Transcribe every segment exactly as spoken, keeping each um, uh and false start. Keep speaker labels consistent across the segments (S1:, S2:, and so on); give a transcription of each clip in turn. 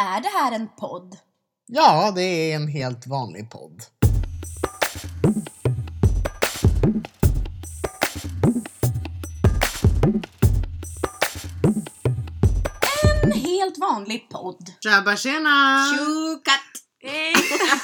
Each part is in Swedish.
S1: Är det här en podd?
S2: Ja, det är en helt vanlig podd.
S1: En helt vanlig podd.
S2: Tjaba tjena!
S1: Tjukat!
S3: Hej!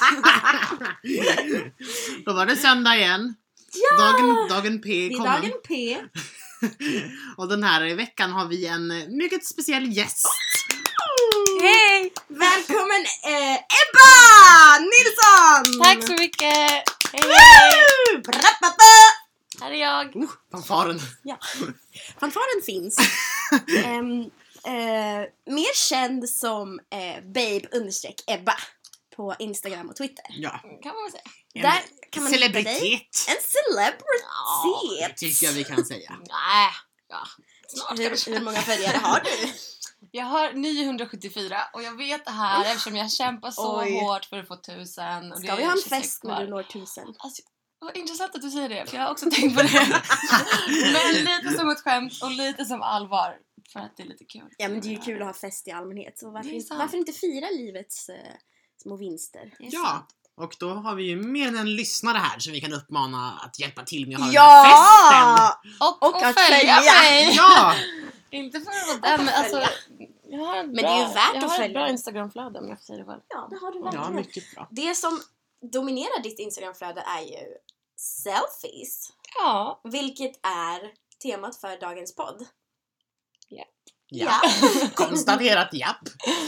S2: Då var det söndag igen.
S1: Ja!
S2: Dagen, dagen P
S1: Det är
S2: kommer.
S1: dagen P.
S2: Och den här veckan har vi en mycket speciell gäst.
S3: Hej!
S1: Välkommen eh, Ebba Nilsson!
S3: Tack så mycket! Hej, hej!
S1: Brattata!
S3: Här är jag.
S2: Oh, fanfaren.
S1: Ja. Fanfaren finns. um, uh, mer känd som uh, babe-ebba på Instagram och Twitter.
S2: Ja.
S3: Kan man väl säga.
S2: En
S1: Där kan man hitta dig.
S2: celebritet.
S1: En celebritet!
S2: Det tycker jag vi kan säga.
S3: Nej, ja. Snart
S1: Hur,
S3: kanske.
S1: hur många följare har du?
S3: Jag har niohundrasjuttiofyra och jag vet det här eftersom jag kämpar så
S1: Oj.
S3: hårt för att få tusen. Och det
S1: Ska vi
S3: är
S1: ha en
S3: tjugosex
S1: fest när
S3: kvar.
S1: du når tusen?
S3: Alltså, vad intressant att du säger det, för jag har också tänkt på det. Men lite som ett skämt och lite som allvar. För att det är lite kul.
S1: Ja, men det är ju kul att ha fest i allmänhet. Så varför,
S3: Det är
S1: inte,
S3: sant.
S1: varför inte fira livets eh, små vinster?
S3: Det är
S2: Ja,
S3: sant.
S2: och då har vi ju mer än en lyssnare här så vi kan uppmana att hjälpa till med att ha
S1: Ja!
S2: den här festen.
S3: Och,
S1: Och
S3: och,
S1: att
S3: följa,
S1: följa.
S3: mig!
S2: Ja!
S3: Inte för att vara den, men alltså... Jag har en
S1: Men
S3: bra,
S1: det är ju värt
S3: jag
S1: att
S3: har
S1: följa.
S3: ett bra Instagramflöde om jag får säga det själv.
S1: Ja, det har du
S2: Ja,
S1: verkligen.
S2: mycket bra.
S1: Det som dominerar ditt Instagramflöde är ju selfies.
S3: Ja.
S1: Vilket är temat för dagens podd.
S2: Ja. Konstaterat, japp.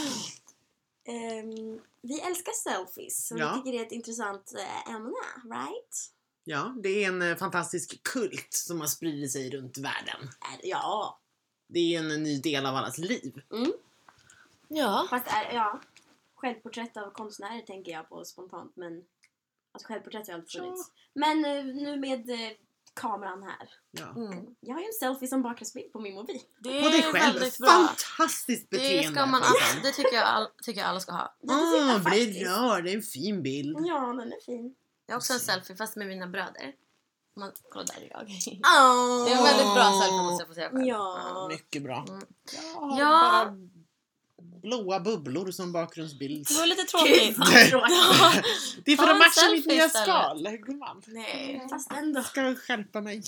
S1: Ehm, vi älskar selfies. Så
S2: Ja.
S1: vi tycker det är ett intressant eh, ämne, right?
S2: Ja, det är en eh, fantastisk kult som har spridit sig runt världen.
S1: Är- Ja.
S2: Det är en ny del av allas liv.
S1: Mm.
S3: Ja.
S1: Fast är, ja. Självporträtt av konstnärer tänker jag på spontant. Men alltså självporträtt har alltid funnits. Men eh, nu med eh, kameran här.
S2: Ja.
S3: Mm.
S1: Jag har ju en selfie som bakgrundsbild på min mobil.
S3: Det
S2: På dig
S3: är
S2: själv.
S3: väldigt bra.
S2: Fantastiskt beteende.
S3: Det ska man all, det tycker jag, all, tycker jag alla ska ha.
S1: Det tycker jag
S2: Ah, blir
S1: faktiskt.
S2: rör, det är en fin bild.
S1: Ja, den är fin.
S3: Jag har också en selfie fast med mina bröder. Man, kolla där är jag.
S1: Oh.
S3: Det är en väldigt bra selfie måste jag få säga själv.
S1: Ja.
S2: Mycket bra.
S3: Mm.
S2: Jag har
S3: Ja.
S2: bara blåa bubblor som bakgrundsbild.
S3: Det var lite tråkigt.
S1: Vad tråkigt.
S2: Det är för
S3: Ta
S2: att
S3: en
S2: matcha mitt
S3: selfie
S2: nya
S3: istället.
S2: skal, gumman.
S3: Nej.
S1: Fast ändå.
S2: Ska skärpa mig.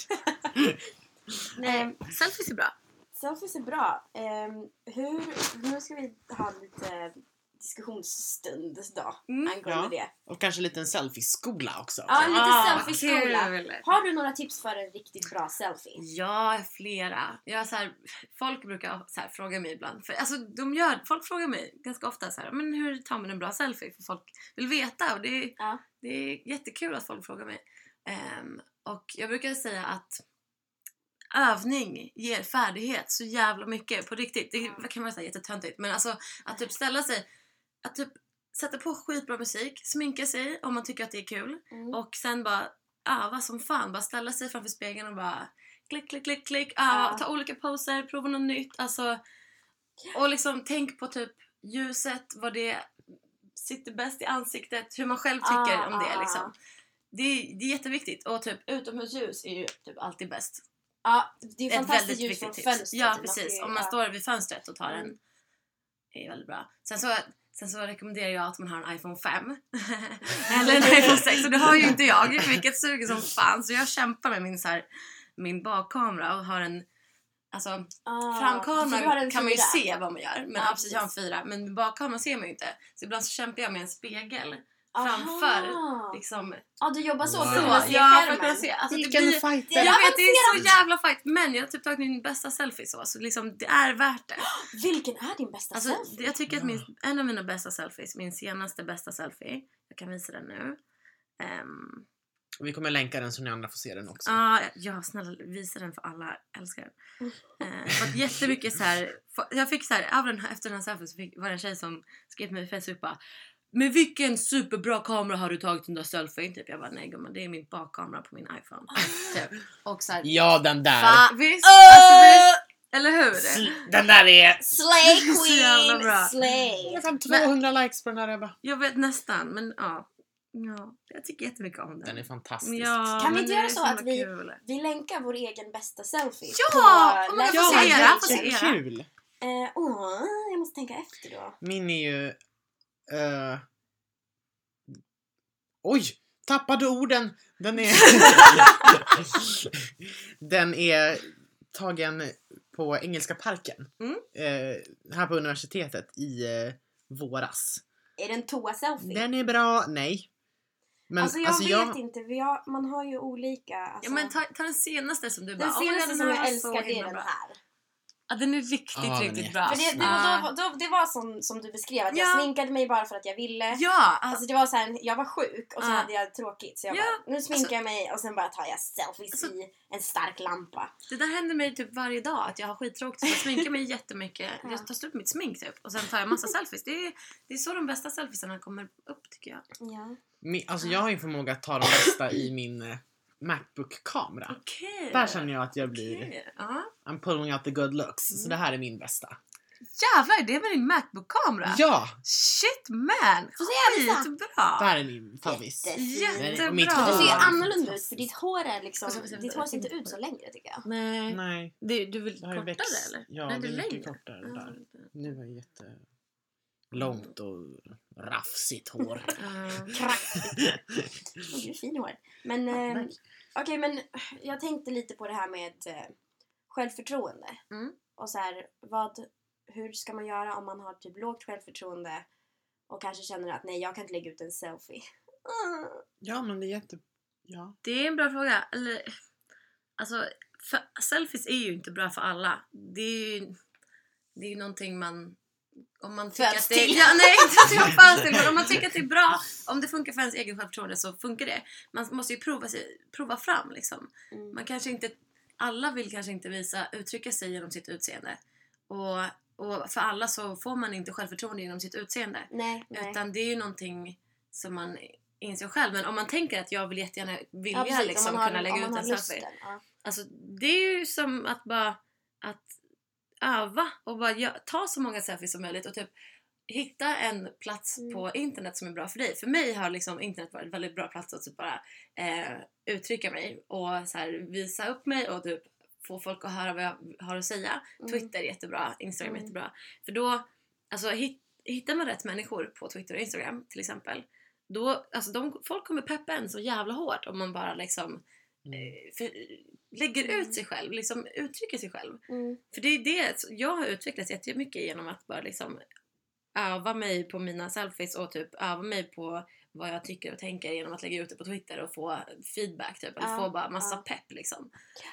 S3: Nej. Selfies är bra.
S1: Selfies är bra. Ehm, hur, nu ska vi ha lite diskussionsstund då,
S3: Mm,
S1: angående det.
S2: Och kanske lite en selfie-skola också.
S1: Ja, lite
S3: Ah,
S1: selfie-skola.
S3: kul.
S1: Har du några tips för en riktigt bra selfie?
S3: Ja, flera. Jag så här, folk brukar så här, fråga mig ibland. För, alltså, de gör, folk frågar mig ganska ofta så här, men hur tar man en bra selfie? För folk vill veta och det är,
S1: Ja.
S3: det är jättekul att folk frågar mig. Ehm, och jag brukar säga att övning ger färdighet så jävla mycket på riktigt. Det kan vara så här jättetöntigt, men alltså att typ ställa sig, att typ sätta på skitbra musik, sminka sig om man tycker att det är kul.
S1: Mm.
S3: Och sen bara öva som fan. Bara ställa sig framför spegeln och bara klick, klick, klick, klick. Öva,
S1: Ja.
S3: ta olika poser, prova något nytt. Alltså, och liksom tänk på typ ljuset, vad det sitter bäst i ansiktet. Hur man själv tycker
S1: Ah,
S3: om det
S1: ah,
S3: liksom.
S1: ah.
S3: Det är, det är jätteviktigt. Och typ utomhusljus är ju typ alltid bäst.
S1: Ja, det är
S3: Ett
S1: fantastiskt
S3: väldigt
S1: ljus
S3: viktigt
S1: från
S3: tips.
S1: fönstret.
S3: Ja,
S1: Man
S3: precis.
S1: ser-
S3: Om man
S1: ja.
S3: står vid fönstret och tar
S1: Mm.
S3: en. Det är väldigt bra. Sen så, sen så rekommenderar jag att man har en iPhone fem. Eller en iPhone sex. Och det har ju inte jag. Vilket suger som fan. Så jag kämpar med min, så här, min bakkamera och har en... Alltså,
S1: Ah, så du har
S3: framkameran
S1: en
S3: kan man ju
S1: fyra.
S3: se vad man gör. Men
S1: Ja,
S3: ja, precis, jag har en
S1: precis.
S3: fyra. Men med bakkameran ser man ju inte. Så ibland så kämpar jag med en spegel.
S1: Aha.
S3: Framför. Liksom.
S1: Ja, du jobbar så
S2: Wow.
S1: för att kunna se
S3: Ja, för att
S1: skärmen.
S3: kunna se. Alltså, det
S2: Vilken
S3: blir,
S2: fight
S3: jag
S2: det är.
S3: vet, det är så jävla fight. Men jag har typ tagit min bästa selfie så. Så liksom, det är värt det.
S1: Vilken är din bästa
S3: Alltså,
S1: selfie?
S3: jag tycker att min, en av mina bästa selfies, min senaste bästa selfie, jag kan visa den nu. Um,
S2: Vi kommer länka den så ni andra får se den också.
S3: ah, ja, snälla visa den för alla älskar den. Uh, för att jättemycket så här, jag fick så här, av den, efter den här selfien så fick, var det en tjej som skrev till mig i Facebook bara, men vilken superbra kamera har du tagit den där selfien? Typ. Jag bara, nej gumman, det är min bakkamera på min iPhone. Typ. Och så här,
S2: Ja, den där.
S3: va, visst?
S1: Uh!
S3: Alltså, visst? Eller hur?
S2: Sl- Den där är...
S1: Slay
S3: Så jävla bra.
S1: queen! Slay!
S2: Jag har fan tvåhundra likes på den här, Ebba.
S3: Jag vet nästan, men ja. Ja, jag tycker jättemycket om den.
S2: Den är fantastisk.
S3: Ja,
S1: Kan vi
S3: men
S1: inte
S3: det
S1: göra
S3: är
S1: så att
S3: himla
S1: vi-
S3: kul.
S1: Vi länkar vår egen bästa selfie.
S3: Ja!
S1: på
S3: Om jag får
S1: Läs-
S3: se era, får se era.
S2: jättekul.
S1: Eh, åh, jag måste tänka efter då.
S2: Min är ju... Uh... Oj! Tappade orden! Den är... Den är tagen på Engelska parken.
S3: Mm.
S2: Uh, här på universitetet i uh, våras.
S1: Är det en toa-selfie?
S2: Den är bra, nej. Men,
S1: alltså jag
S2: alltså,
S1: vet
S2: jag...
S1: inte, vi har, man har ju olika... Alltså...
S3: Ja men ta, ta den senaste som du bara...
S1: Den senaste
S3: oh,
S1: som
S3: den
S1: jag
S3: var
S1: älskar
S3: så
S1: det är
S3: himla
S1: den
S3: bra.
S1: här.
S3: Ja, den är riktigt,
S2: Ja, den
S3: riktigt
S2: är-
S3: bra.
S1: För det, det,
S3: Ah.
S1: då, då, det var som, som du beskrev, att jag
S3: Ja.
S1: sminkade mig bara för att jag ville.
S3: Ja,
S1: Alltså det var så här, jag var sjuk och så
S3: Ah.
S1: hade jag tråkigt. Så jag
S3: Ja,
S1: bara, nu sminkar
S3: alltså-
S1: jag mig och sen bara tar jag selfies
S3: Alltså-
S1: i en stark lampa.
S3: det där händer mig typ varje dag att jag har skittråkigt så jag sminkar mig jättemycket.
S1: Ja.
S3: Jag tar slut på mitt smink typ och sen tar jag massa selfies. Det är, det är så de bästa selfiesarna kommer upp tycker jag.
S1: Ja.
S2: Mi- Alltså jag har ju förmåga att ta de bästa i min eh, Macbook-kamera.
S3: Okej.
S2: Där känner jag att jag blir...
S3: Okej. Ja.
S2: I'm pulling out the good looks. Så
S3: Mm.
S2: det här är min bästa.
S3: Jävlar, det är väl din Macbook-kamera?
S2: Ja!
S3: Shit man!
S1: Får se, Elsa.
S3: Skitbra!
S2: Det här är min favorit.
S1: Jättefin.
S3: Jättebra.
S2: Mitt
S1: Men det ser ju
S2: hår.
S1: annorlunda ut för ditt hår är liksom,
S3: Och så- så-
S1: ditt hår ser inte ut så längre tycker jag.
S3: Nej.
S2: Nej.
S3: Det, du vill
S2: Det har ju
S3: kortare
S2: växt.
S3: eller?
S2: Ja,
S3: Nej,
S2: det är
S3: det är
S2: mycket
S3: längre.
S2: kortare
S3: Ja.
S2: där. Nu är det jätte långt och rafsigt hår.
S3: Ja.
S1: Kraftigt. Åh, du är fin i håret. Men eh, okej, men jag tänkte lite på det här med eh, självförtroende.
S3: Mm.
S1: Och så här, vad, hur ska man göra om man har typ lågt självförtroende och kanske känner att nej, jag kan inte lägga ut en selfie. Mm.
S2: Ja, men det är jätte... Ja.
S3: Det är en bra fråga. Eller, alltså, för, selfies är ju inte bra för alla. Det är ju, det är ju någonting man... Om man tycker
S1: Föds
S3: att det,
S1: till.
S3: ja, nej, inte att jag föds till, men om man tycker att det är bra, om det funkar för ens egen självförtroende så funkar det. Man måste ju prova, sig, prova fram liksom.
S1: Mm.
S3: Man kanske inte, alla vill kanske inte visa, uttrycka sig genom sitt utseende. Och, och för alla så får man inte självförtroende genom sitt utseende.
S1: Nej, nej.
S3: Utan det är ju någonting som man inser själv. Men om man tänker att jag vill jättegärna vilja
S1: Ja, precis,
S3: liksom,
S1: om man har,
S3: kunna lägga
S1: om
S3: ut
S1: man
S3: en
S1: har
S3: selfie.
S1: lusten, ja.
S3: Alltså det är ju som att bara att öva och bara gö- ta så många selfies som möjligt och typ hitta en plats
S1: Mm.
S3: på internet som är bra för dig. För mig har liksom internet varit en väldigt bra plats att typ bara eh, uttrycka mig och så här, visa upp mig och typ få folk att höra vad jag har att säga.
S1: Mm.
S3: Twitter är jättebra, Instagram är
S1: Mm.
S3: jättebra. För då, alltså hit, hittar man rätt människor på Twitter och Instagram till exempel, då, alltså de, folk kommer peppa en så jävla hårt om man bara liksom eh, för, lägger ut sig själv, liksom uttrycker sig själv.
S1: Mm.
S3: För det är det, jag har utvecklats jättemycket genom att bara liksom öva mig på mina selfies och typ öva mig på vad jag tycker och tänker genom att lägga ut det på Twitter och få feedback typ, eller
S1: Ja,
S3: få bara massa
S1: ja.
S3: pepp liksom.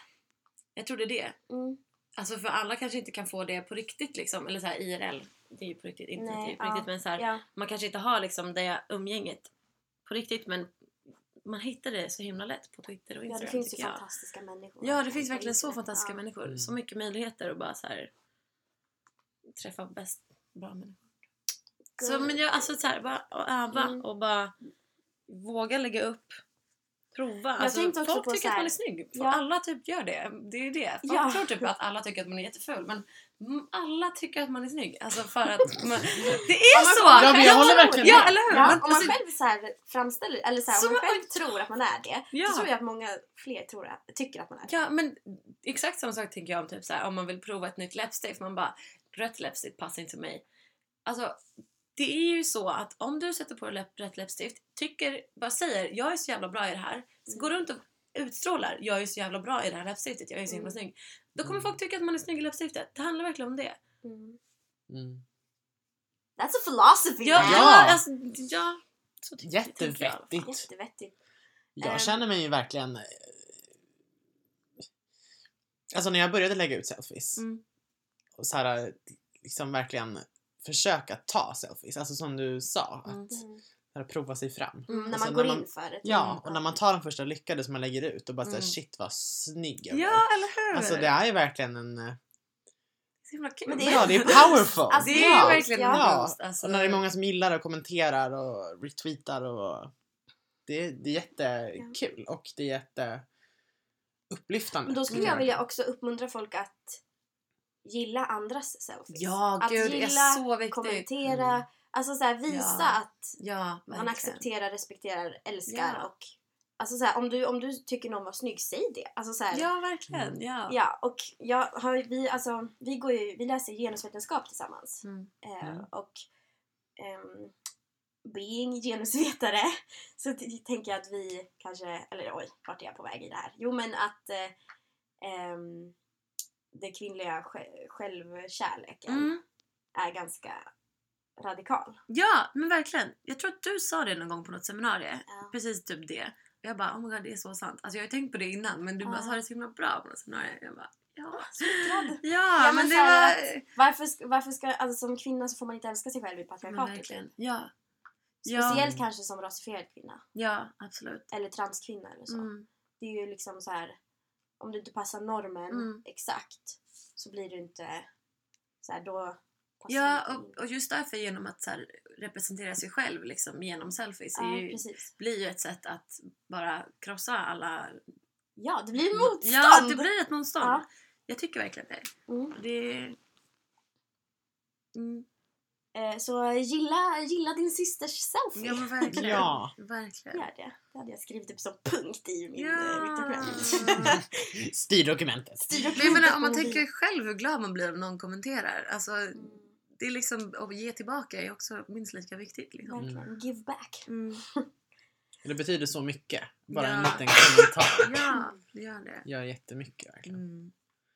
S3: Jag tror det är det.
S1: Mm.
S3: Alltså för alla kanske inte kan få det på riktigt liksom, eller så här I R L, det är ju på riktigt, internet är
S1: Nej,
S3: ju på
S1: ja,
S3: riktigt, men så här,
S1: Ja.
S3: man kanske inte har liksom det umgänget på riktigt, men man hittar det så himla lätt på Twitter och
S1: ja,
S3: Instagram
S1: det finns ju
S3: tycker jag.
S1: fantastiska människor.
S3: Ja, det finns
S1: på
S3: verkligen så
S1: internet.
S3: fantastiska
S1: Ja.
S3: människor.
S2: Mm.
S3: Så mycket möjligheter att bara så här träffa bäst bra människor. Så
S1: Good.
S3: men jag, alltså så här, bara att öva
S1: Mm.
S3: och bara våga lägga upp, prova. Alltså,
S1: tänkte också
S3: folk
S1: på
S3: tycker
S1: så
S3: att
S1: här-
S3: man är snygg. För
S1: Ja.
S3: alla typ gör det. Det är ju det. Folk
S1: Ja.
S3: tror typ att alla tycker att man är jätteful. Men mm, alla tycker att man är snygg. Alltså för att man, det är så!
S2: Ja, men jag håller verkligen
S3: Ja,
S2: med.
S3: eller hur?
S1: Ja,
S3: Men,
S1: om man
S3: alltså,
S1: själv så här framställer, eller så här,
S3: Så
S1: om man
S3: man-
S1: själv tror att man är det,
S3: Ja.
S1: så tror jag att många fler tror att, tycker att man är det.
S3: Ja, men exakt samma sak tänker jag om typ så här, om man vill prova ett nytt läppstift, man bara, rött läppstift passar inte mig. Alltså, det är ju så att om du sätter på läpp, rätt läppstift, tycker, bara säger, jag är så jävla bra i det här, så går runt och utstrålar, jag är så jävla bra i det här läppstiftet, jag är så himla
S1: Mm.
S3: snygg. Då kommer
S2: Mm.
S3: folk tycka att man är snygg i läppstiftet. Det handlar verkligen om det.
S1: Mm.
S2: Mm.
S1: That's a philosophy,
S3: Ja,
S1: man.
S2: Ja.
S3: alltså, ja. Så ty- tänker jag i alla fall.
S2: Jättevettigt.
S1: Jättevettigt.
S2: Jag
S1: Ehm.
S2: känner mig ju verkligen... eh, Alltså när jag började lägga ut selfies
S3: Mm.
S2: och så här, liksom verkligen försöka ta selfies, alltså som du sa,
S3: Mm.
S2: att
S1: Mm.
S2: så här, prova sig fram.
S1: Mm, när
S2: Alltså
S1: man går
S2: när man-
S1: in för det.
S2: Ja,
S1: Mm.
S2: och när man tar den första lyckade som man lägger ut och bara såhär,
S3: Mm.
S2: shit vad snygg jag var.
S3: Ja, eller hur?
S2: Alltså det är ju verkligen en... eh,
S3: så himla kul.
S1: Men det är-
S2: Ja, det är powerful.
S1: Alltså,
S3: det är
S2: ja.
S3: ju verkligen en
S2: Ja.
S3: boost. Alltså,
S2: Och när det är många som gillar och kommenterar och retweetar och... Det är, det är jättekul och det är jätte upplyftande.
S1: Men då skulle
S3: Mm.
S1: jag vilja också uppmuntra folk att gilla andras selfies.
S3: Ja,
S1: att
S3: gud, det
S1: gilla,
S3: är så viktigt.
S1: kommentera,
S2: Mm.
S1: alltså så här, visa
S3: Ja.
S1: att
S3: Ja,
S1: man
S3: verkligen.
S1: accepterar, respekterar, älskar
S3: Ja.
S1: och Alltså så här, om, du, om du tycker någon var snygg, säg det. Alltså så här,
S3: Ja, verkligen. Ja.
S1: ja, och jag har, vi, alltså, vi, går ju, vi läser genusvetenskap tillsammans.
S3: Mm.
S1: Eh,
S2: Mm.
S1: och um, being genusvetare så t- tänker jag att vi kanske, eller oj, vart är jag på väg i det här? Jo, men att eh, um, det kvinnliga sj- självkärleken
S3: Mm.
S1: är ganska radikal.
S3: Ja, men verkligen. Jag tror att du sa det någon gång på något seminarium.
S1: Ja.
S3: Precis typ det. Jag bara, oh my god, det är så sant. Alltså jag har ju tänkt på det innan, men du
S1: Ja.
S3: bara sa det så himla bra på något seminarium. Jag bara, ja.
S1: Smickrad.
S3: Ja,
S1: Ja, men
S3: men det
S1: så här
S3: var...
S1: att- Varför, sk- varför ska, alltså som kvinna så får man inte älska sig själv i
S3: Men
S1: patriarkatet.
S3: verkligen. Ja.
S1: Speciellt
S2: Ja.
S1: kanske som rasifierad kvinna.
S3: Ja, absolut.
S1: Eller transkvinna eller så.
S3: Mm.
S1: Det är ju liksom så här. Om du inte passar normen
S3: Mm.
S1: exakt så blir du inte så här, då passar
S3: Ja,
S1: du inte in.
S3: och, och just därför genom att så här, representera sig själv liksom, genom selfies
S1: Ja,
S3: är ju,
S1: precis.
S3: blir ju ett sätt att bara krossa alla...
S1: Ja, det blir motstånd!
S3: Ja, det blir ett motstånd.
S1: Ja.
S3: Jag tycker verkligen det.
S1: Mm.
S3: Och det... Mm.
S1: Eh, så gilla, gilla din systers selfie.
S3: Ja, men verkligen.
S2: Ja.
S3: Verkligen.
S1: Gör det. Det hade jag skrivit upp som punkt i min,
S3: Ja.
S1: eh, mitt dokument.
S2: Styrdokumentet.
S1: Styrdokumentet
S3: Men jag menar, om man
S1: på mobil.
S3: tänker själv hur glad man blir om någon kommenterar. Alltså,
S1: Mm,
S3: det är liksom, att ge tillbaka är också minst lika viktigt. Liksom.
S1: verkligen. Give back.
S3: Mm.
S2: Det betyder så mycket. Bara en
S3: Ja.
S2: liten kommentar.
S3: Ja, det gör det.
S2: Gör jättemycket verkligen.
S3: Mm.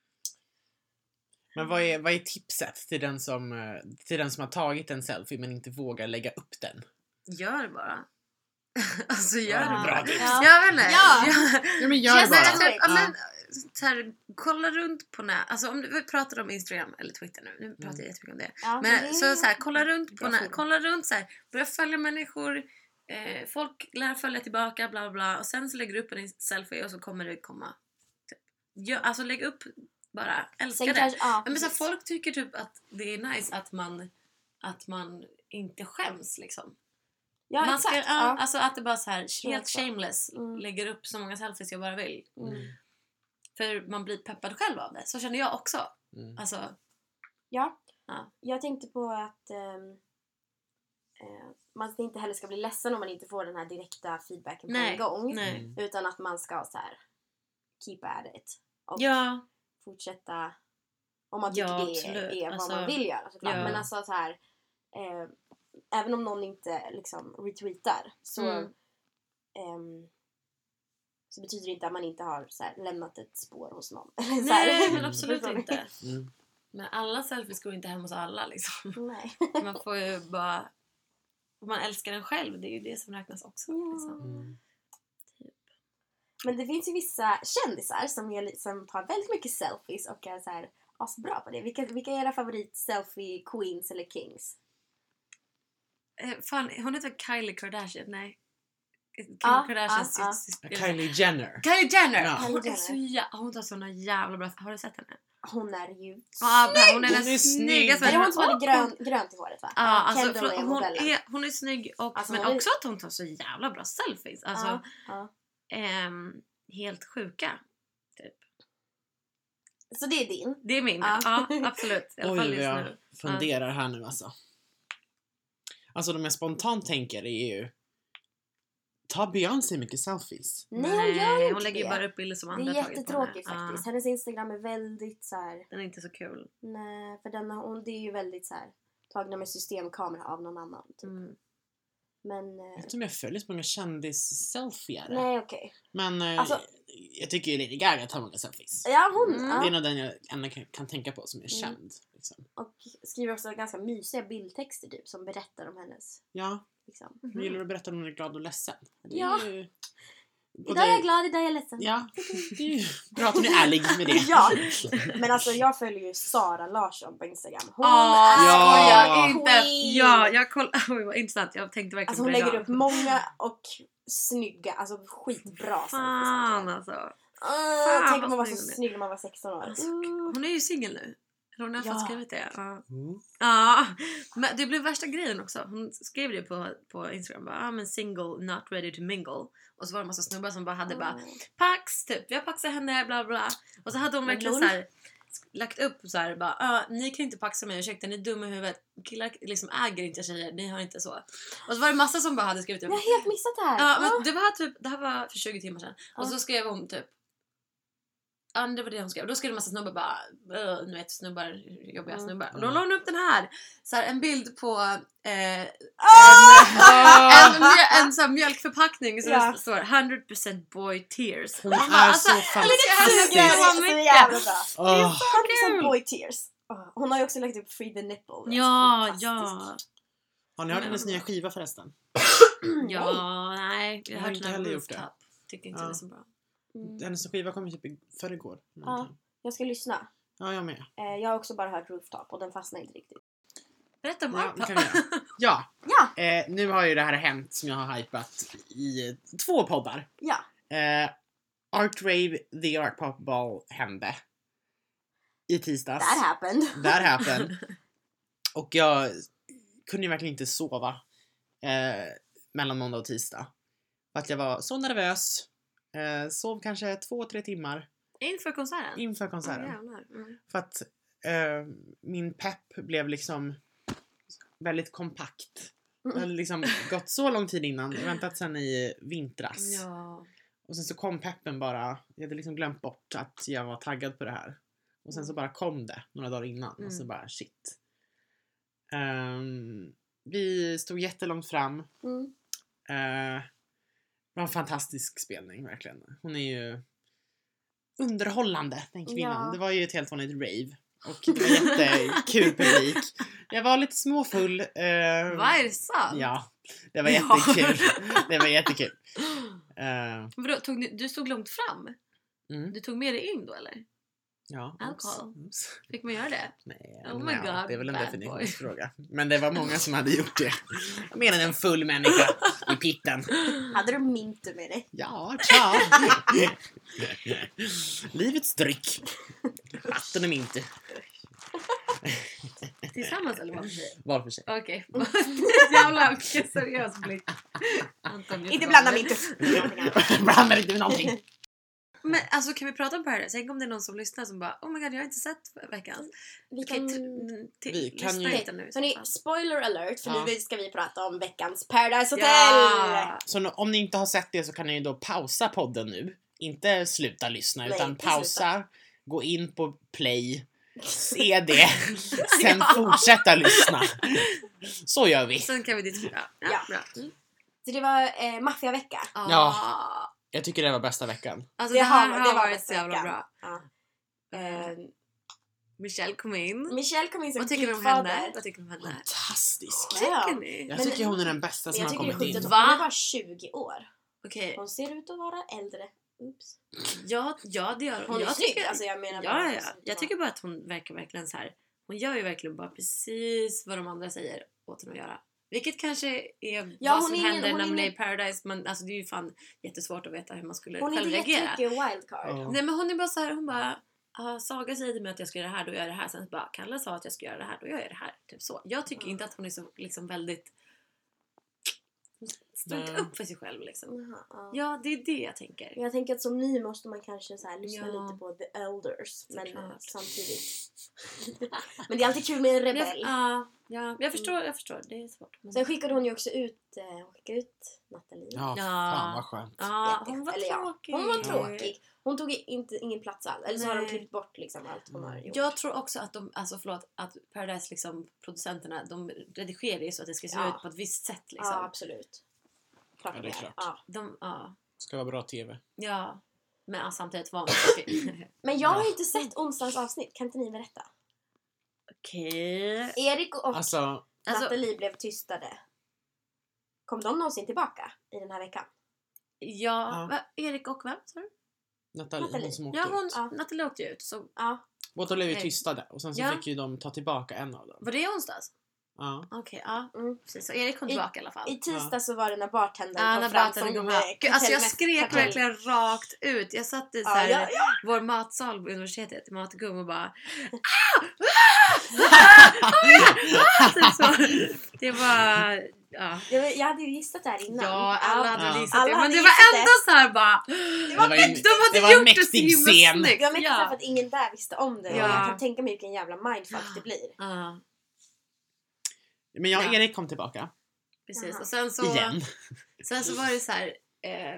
S2: Men vad är, vad är tipset till den, som, eh, till den som har tagit en selfie men inte vågar lägga upp den?
S3: Gör det bara. Alltså gör
S2: Ja,
S3: det
S2: bra
S3: bara.
S2: tips.
S1: Ja.
S3: Jag vet inte.
S1: Ja.
S2: Ja, men gör
S1: Just
S2: bara.
S1: det.
S3: Men, typ, ja,
S2: Ja.
S3: men, så här, kolla runt på nät. Alltså om du vi pratar om Instagram eller Twitter nu. Nu pratar jag jättemycket om det.
S1: Ja,
S3: Men
S1: det är
S3: så, så här, kolla runt på
S1: bra
S3: nät.
S1: forum.
S3: Kolla runt så här. Börja följa människor. Eh, folk lär följa tillbaka bla bla bla. Och sen så lägger du upp en selfie och så kommer det komma. Typ. Ja, alltså lägg upp bara. Älskar
S1: Sen
S3: det.
S1: kanske, ja,
S3: Men så här,
S1: precis.
S3: folk tycker typ att det är nice att man att man inte skäms liksom.
S1: Ja,
S3: man
S1: exakt.
S3: ska, ja,
S1: ja.
S3: alltså att det bara så här helt
S1: Helt så.
S3: shameless
S1: Mm.
S3: lägger upp så många selfies jag bara vill.
S1: Mm.
S3: För man blir peppad själv av det. Så känner jag också.
S2: Mm.
S3: Alltså,
S1: Ja.
S3: Ja.
S1: Jag tänkte på att ehm, eh, man inte heller ska bli ledsen om man inte får den här direkta feedbacken på
S3: Nej,
S1: en gång.
S3: nej.
S2: Mm.
S1: Utan att man ska så här keep at it. Och
S3: Ja,
S1: fortsätta om man tycker
S3: Ja,
S1: det
S3: absolut.
S1: är vad
S3: Alltså,
S1: man vill göra såklart.
S3: ja.
S1: Men alltså så här eh, även om någon inte liksom retweetar så
S3: Mm.
S1: ehm, så betyder det inte att man inte har så här, lämnat ett spår hos någon. Eller så här.
S3: nej men absolut
S1: Förstår ni?
S3: inte.
S2: Mm.
S3: Men alla selfies går inte hem hos alla liksom.
S1: Nej.
S3: Man får ju bara... Om man älskar den själv, det är ju det som räknas också. Liksom.
S2: Mm.
S1: Men det finns ju vissa kändisar som, är, li- som tar väldigt mycket selfies och är så här asbra på det. Vilka, vilka är era favorit selfie queens eller kings?
S3: Eh, fan, hon heter Kylie Kardashian, nej. Kim
S1: Ja,
S3: Kardashians
S1: ja, ja.
S3: syster.
S2: Kylie Jenner.
S3: Kylie Jenner!
S2: Ja.
S3: Hon,
S1: Kylie
S3: är så
S1: Jenner.
S3: jä- hon tar såna jävla bra... Har du sett henne?
S1: Hon är ju
S3: Ja, men hon är
S2: Hon
S3: den
S2: är snygg.
S3: snyggaste.
S1: Är det hon som hade
S3: Och
S1: grön, grönt i håret va?
S3: Ja, alltså,
S1: Kendall
S3: förlåt,
S1: är
S3: hon,
S1: modellen.
S3: är, hon är snygg och,
S1: Alltså,
S3: men
S1: hon är-
S3: också att hon tar så jävla bra selfies. Alltså,
S1: ja, ja.
S3: ehm, helt sjuka. Typ.
S1: Så det är din.
S3: Det är min.
S1: Ja.
S3: Ja, absolut. I alla
S2: Oj,
S3: fall
S2: vad
S3: just
S2: jag
S3: nu.
S2: funderar här nu alltså. Alltså de jag spontant tänker är ju... Tar Beyoncé mycket selfies?
S1: Nej, hon gör ju inte
S3: hon lägger ju
S1: det.
S3: bara upp bilder som
S1: Det
S3: andra
S1: är
S3: tagit på
S1: jättetråkigt
S3: henne.
S1: faktiskt.
S3: Ja,
S1: Hennes Instagram är väldigt så här.
S3: den är inte så kul.
S1: Nej, för den har, hon, det är ju väldigt så här tagna med systemkamera av någon annan. Typ.
S3: Mm.
S1: Men eh,
S2: Jag vet inte om jag följer så många kändis-selfier.
S1: nej, okej.
S2: Men eh,
S1: Alltså-
S2: jag tycker ju Lady Gaga tar många selfies.
S1: Ja, hon.
S3: Mm.
S1: Ja.
S2: Det är nog den jag enda kan, kan tänka på som är
S1: Mm.
S2: känd. Liksom.
S1: Och skriver också ganska mysiga bildtexter typ som berättar om hennes
S2: Ja,
S1: liksom.
S2: jag gillar att berätta om hon är glad och ledsen. Det är
S1: Ja.
S2: ju...
S1: Idag är jag glad, idag är jag ledsen.
S2: Ja, det är ju bra att hon är ärlig med det.
S1: Ja. Men alltså jag följer ju Sara Larsson på Instagram. Hon
S3: Ah,
S1: är
S2: ja.
S3: jag inte.
S1: queen.
S3: Ja, jag kollade. Oj, vad intressant. Jag tänkte verkligen
S1: Alltså hon
S3: på det
S1: lägger
S3: idag.
S1: upp många och snygga, alltså skitbra selfies.
S3: Fan
S1: verkligen.
S3: alltså.
S1: Ah, tänk
S3: vad
S1: om man var så
S3: snygg hon är.
S1: snygg när man var sexton år.
S3: Alltså,
S1: Mm.
S3: hon är ju singel nu. Eller hon har
S1: Ja.
S3: fått skrivit det. Ja.
S2: Mm.
S3: Ja, men det blev värsta grejen också. Hon skrev det på, på Instagram. Ja, ah, men single, not ready to mingle. Och så var det en massa snubbar som bara hade bara
S1: Mm.
S3: Pax, typ. Jag paxar henne, bla bla. Och så hade hon
S1: Men
S3: verkligen
S1: lol.
S3: så här lagt upp så här bara, ah, ni kan inte paxa mig, ursäkta, ni är dumma i huvudet. Killar liksom äger inte tjejer, ni har inte så. Och så var det massa som bara hade skrivit upp.
S1: Jag har helt missat det här.
S3: Ja, men
S1: Ah.
S3: det var typ, det här var för tjugo timmar sedan. Och
S1: Ja.
S3: så skrev hon typ, ja, det var det hon skrev. Och då skrev det massa snubbar bara, "Åh, nu vet snubbar, jobbiga
S1: Mm.
S3: snubbar. Och då la hon upp den här. Så här en bild på eh, en,
S1: Ah!
S3: en, mjö- en så här mjölkförpackning. Så
S1: Ja.
S3: det står hundra percent boy tears.
S2: Hon
S3: Man
S2: är
S3: bara, alltså,
S2: så
S3: jag
S2: fantastisk.
S3: älskar henne så
S1: Så
S3: mycket.
S1: jävla bra.
S2: Åh.
S3: Det är
S1: hundra procent
S3: kul.
S1: boy tears. Ah, hon har ju också lagt upp Free the Nipple.
S3: Ja,
S1: Fantastiskt.
S3: ja.
S2: Har ni hört hennes nya skiva förresten?
S3: Ja, nej. Jag
S2: Jag
S3: har
S2: har
S3: hört
S2: inte
S3: den här
S2: heller gjort det.
S3: Rooftop. Tycker inte
S2: Ja.
S3: det är så bra.
S1: Mm.
S2: Hennes skiva kom ju typ i förrgår.
S1: Ja. Jag ska lyssna.
S2: Ja, jag med.
S1: Eh, jag har också bara hört Rooftop och den fastnar inte riktigt.
S3: Berätta om
S2: Ja,
S3: Art
S2: det kan vi göra. Ja,
S1: Ja,
S2: eh, nu har ju det här hänt som jag har hypat i eh, två poddar.
S1: ja.
S2: Eh, Art Rave, The Art Pop Ball hände i tisdags.
S1: That happened.
S2: That happened. Och jag kunde ju verkligen inte sova eh, mellan måndag och tisdag. För att jag var så nervös. Eh, sov kanske två, tre timmar
S3: Inför konserten?
S2: inför
S3: Ja,
S2: konserten.
S3: jävlar. Mm.
S2: För att eh, min pepp blev liksom väldigt kompakt. Jag hade liksom gått så lång tid innan. Jag väntat sedan i vintras.
S3: Ja.
S2: Och sen så kom peppen bara. Jag hade liksom glömt bort att jag var taggad på det här. Och sen så bara kom det några dagar innan.
S3: Mm.
S2: Och så bara shit. Um, vi stod jättelångt fram.
S1: Mm.
S2: Uh, det var en fantastisk spelning verkligen. Hon är ju underhållande, den kvinnan.
S1: Ja.
S2: Det var ju ett helt vanligt rave. Och det var jättekul publik. Jag var lite småfull. Uh,
S3: Vad är det sant?
S2: Ja, det var
S3: Ja.
S2: jättekul. Det var jättekul. Uh,
S3: Vadå, tog ni, du stod långt fram?
S2: mm,
S3: Du tog med dig in då eller?
S2: ja,
S3: Alkohol.
S2: oops, oops.
S3: Fick man göra det?
S2: Nej,
S3: Oh my
S2: nej,
S3: God,
S2: det är väl en
S3: bad
S2: definitionsfråga. Men det var många som hade gjort det. Jag menar en full människa i pitten.
S1: Hade du Mintu med dig?
S2: Ja, tja. Livets dryck. Vatten och inte.
S3: Tillsammans eller vad för sig?
S2: Var för sig.
S3: Okej. Jävlar vilken seriös blick. Anton,
S1: Inte blanda Mintu.
S2: Blandar inte med någonting.
S3: Men alltså kan vi prata om Paradise? Tänk om det är någon som lyssnar som bara, oh my god jag har inte sett veckan.
S1: Vi
S3: Okej,
S1: kan...
S3: t- mm, till-
S2: Vi kan
S3: lyssna
S2: ju-
S3: inte nu.
S1: Hörrni, spoiler alert, för
S2: Ja.
S1: nu ska vi prata om veckans Paradise Hotel!
S3: Ja.
S2: Så no- om ni inte har sett det så kan ni ju då pausa podden nu. Inte sluta lyssna
S1: Nej,
S2: utan
S1: inte
S2: pausa. Gå in på play. Se det. Sen
S3: Ja.
S2: fortsätta lyssna. Så gör vi.
S3: Sen kan vi diskutera. Ja,
S1: Ja.
S3: bra. Mm.
S1: Så det var eh, maffiavecka.
S3: Ja.
S2: Jag tycker det var bästa veckan.
S3: Alltså
S1: Det
S3: det här
S1: har-
S3: har,
S1: det var
S3: varit
S1: bästa
S3: så jävla
S1: veckan.
S3: bra.
S1: Ja.
S3: Eh,
S1: Eh,
S3: Michelle kom in.
S1: Michelle kom in som
S3: Vad tycker du om
S1: gudfader.
S3: henne? Vad tycker du om henne?
S2: Fantastisk.
S1: Ja.
S3: Tycker ni?
S2: Jag
S1: Men-
S2: tycker hon är den bästa
S1: Men
S2: som
S1: jag
S2: har
S1: tycker det är
S2: kommit
S1: sjukt att
S2: in.
S1: hon
S3: Va?
S1: är bara tjugo år.
S3: Okej.
S1: Hon ser ut att vara äldre. Oops.
S3: Ja, ja, det gör
S1: Hon är
S3: jag
S1: snygg,
S3: tycker,
S1: alltså jag menar
S3: ja,
S1: bara-
S3: ja, ja. Jag tycker bara att hon verkar verkligen så här. Hon gör ju verkligen bara precis vad de andra säger åt henne att göra. Vilket kanske är
S1: Ja,
S3: vad
S1: hon
S3: som
S1: är ingen-
S3: händer
S1: hon
S3: när
S1: är
S3: man är i
S1: ingen-
S3: Paradise. Men alltså det är ju fan jättesvårt att veta hur man skulle
S1: Hon är
S3: själv
S1: inte
S3: reagera.
S1: jättemycket wildcard.
S2: Ja.
S3: Nej men hon är bara så här, hon bara ah, Saga säger till mig att jag ska göra det här, då gör jag det här. Sen bara Kalle sa att jag ska göra det här, då gör jag det här. Typ så. Jag tycker
S1: Mm.
S3: inte att hon är så liksom väldigt står inte
S2: Nej.
S3: upp för sig själv liksom.
S1: Jaha, ja.
S3: Ja, det är det jag tänker.
S1: Jag tänker att som ny måste man kanske så här lyssna
S3: Ja.
S1: lite på the elders. Men
S3: Såklart.
S1: samtidigt. Men det är alltid kul med en
S3: Men jag,
S1: rebell.
S3: ja, ja, jag förstår, jag förstår. Det är svårt. Men...
S1: Sen skickade hon ju också ut, eh, hon skickade ut Nathalie.
S2: Ja,
S3: Ja.
S2: fan vad skönt.
S3: Ja,
S1: Jätte-
S3: hon var
S1: eller ja,
S3: tråkig.
S1: Hon var tråkig. Hon tog inte, ingen plats alls. Eller så har de
S3: Nej.
S1: klippt bort liksom allt hon har gjort.
S3: Jag tror också att de, alltså förlåt, att Paradise liksom, producenterna, de redigerar ju så att det ska se
S1: Ja.
S3: ut på ett visst sätt liksom.
S1: Ja, absolut. Klart
S2: Ja,
S1: de
S2: det är
S1: är.
S2: klart.
S1: Ja.
S3: De, ja.
S2: Ska vara bra tv.
S3: Ja. Men ja, samtidigt var hon tråkig.
S1: Men jag har
S2: Ja.
S1: ju inte sett onsdagens avsnitt. Kan inte ni berätta?
S3: Okej.
S1: Erik och
S2: Alltså,
S3: Alltså,
S1: Nathalie blev tystade. Kom de någonsin tillbaka i den här veckan?
S3: ja,
S2: Ja.
S3: va, Erik och vem? Sa du?
S2: Nathalie,
S1: Nathalie.
S2: hon som åkte
S3: Ja, hon,
S2: ut.
S1: Ja.
S3: Nathalie åkte ju ut. Så
S1: Ja.
S2: Båda blev ju
S3: Nej.
S2: tystade och sen så
S3: Ja.
S2: fick ju de ta tillbaka en av dem.
S3: var det onsdags?
S2: Ja.
S3: Okej, ja.
S1: Mm.
S3: Precis, så Erik kom
S1: I-
S3: tillbaka i alla fall.
S1: I tisdag så var det när bartendern
S3: Ja,
S1: kom
S3: när
S1: fram
S3: bartendern
S1: som
S3: kom fram.
S1: eh,
S3: Gud, alltså jag
S1: kartellmäst-
S3: skrek
S1: kartell.
S3: verkligen rakt ut. Jag satt i så
S1: Ja,
S3: här,
S1: ja, ja.
S3: vår matsal på universitetet, matgum och bara typ så. Det var Ja.
S1: Jag, jag hade ju gissat det här innan.
S3: Ja, alla hade
S2: Ja.
S3: gissat
S1: Alla
S3: det. Men
S1: hade
S3: det var
S1: gissat
S3: ändå så här bara...
S2: Det var, en,
S3: De hade
S2: det var en
S3: gjort det så
S2: mäktig
S3: himla
S2: scen.
S3: snyggt.
S1: Det var mäktigt
S3: Ja.
S1: för att ingen där visste om det.
S3: Ja.
S1: Och jag kan tänka mig vilken jävla mindfuck det blir.
S3: Ja,
S2: Men jag och
S3: Ja.
S2: Erik kom tillbaka.
S3: precis.
S1: Jaha.
S3: Och sen så...
S2: Igen.
S3: Sen så var det så här... Eh,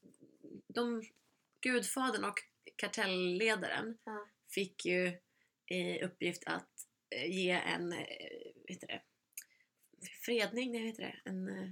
S3: de, Gudfadern och kartellledaren
S1: Ja.
S3: fick ju i uppgift att eh, ge en... Eh, vad heter det? Fredning? Nej, vad heter det? En... Eh,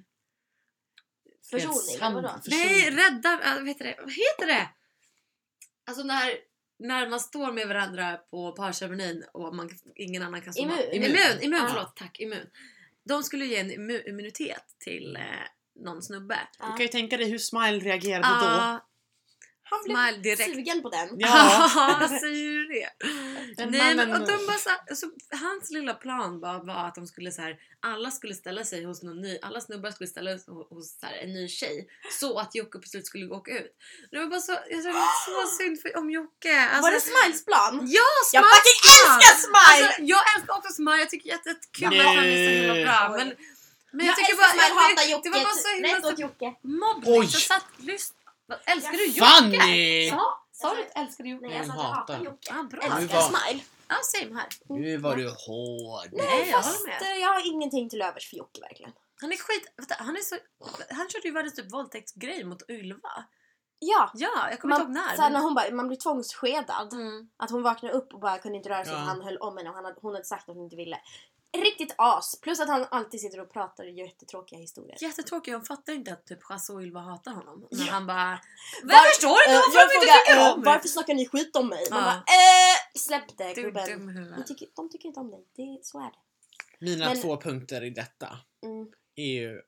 S1: Försoning, eller vadå?
S3: nej, rädda... Äh, vad heter det? Vad heter det? Alltså när... När man står med varandra på parceremonin och man, ingen annan kan stå
S1: Immun.
S3: Immun,
S2: Immun.
S3: immun, immun
S1: Ah.
S3: förlåt, tack, immun. De skulle ge en immu- immunitet till eh, någon snubbe.
S2: Du kan ju tänka dig hur Smile reagerade då.
S3: Ja,
S1: Han blev
S3: Smile direkt.
S1: sugen på den.
S2: Ja.
S3: säger du det?
S2: Den
S3: Nej, men,
S2: mannen-
S3: och de bara så, här- så hans lilla plan var, var att de skulle så här, alla skulle ställa sig hos någon ny, alla snubbar skulle ställa sig hos, hos så här, en ny tjej så att Jocke på slut skulle åka ut. Det var bara så, jag kände så synd för, om Jocke. Alltså,
S1: Var det Smiles plan?
S3: ja,
S1: Jag
S3: Smiles
S1: fucking
S3: plan!
S1: älskar Smile!
S3: Alltså, jag älskar också Smile, jag tycker jättekul
S2: Nej.
S3: att han är så himla bra. Men, men jag,
S1: jag
S3: tycker
S1: älskar
S3: bara,
S1: Smile, hatar
S3: det,
S1: Jocke.
S3: det var bara så himla
S1: Rätt åt Jocke.
S3: mobbning.
S2: Oj.
S3: Så satt, lyssna. Älskar du Jocke?
S2: Fanny!
S3: Sa, sa du att älskar du Jocke?
S1: Nej, jag sa att jag
S2: Hon
S1: hatar
S2: hatar.
S1: Jocke.
S3: Ah, bra.
S2: Nu
S1: Älskar
S2: var-
S1: Smile.
S3: Ja, same här.
S2: Nu var du hård.
S3: Nej, jag
S1: Fast
S3: håller med.
S1: eh, jag har ingenting till övers för Jocke verkligen.
S3: Han är skit... Vänta, han är så... Han körde ju världens typ våldtäktsgrej mot Ylva.
S1: Ja.
S3: Ja, jag kommer inte ihåg
S1: Man,
S3: när.
S1: såhär,
S3: men-
S1: när hon bara, man blir tvångsskedad.
S3: Mm.
S1: Att hon vaknade upp och bara kunde inte röra sig.
S2: Ja.
S1: Och han höll om henne och han hade, hon hade sagt att hon inte ville. Riktigt as. Plus att han alltid sitter och pratar jättetråkiga historier.
S3: Jättetråkigt, hon fattar inte att typ Chasse och Ylva hatar honom. Men
S1: Ja.
S3: han bara...
S1: Var-
S3: Jag förstår inte
S1: Eh,
S3: varför
S1: jag
S3: de inte
S1: frågar,
S3: tycker
S1: eh,
S3: om mig.
S1: varför snackar ni skit om mig? Man
S3: Ja.
S1: bara, eh, släpp det
S3: Du
S1: gubben.
S3: dum huvud.
S1: De tycker, de tycker inte om dig. Det, så är det.
S2: Mina
S1: Men-
S2: två punkter i detta
S1: Mm.
S2: är ju...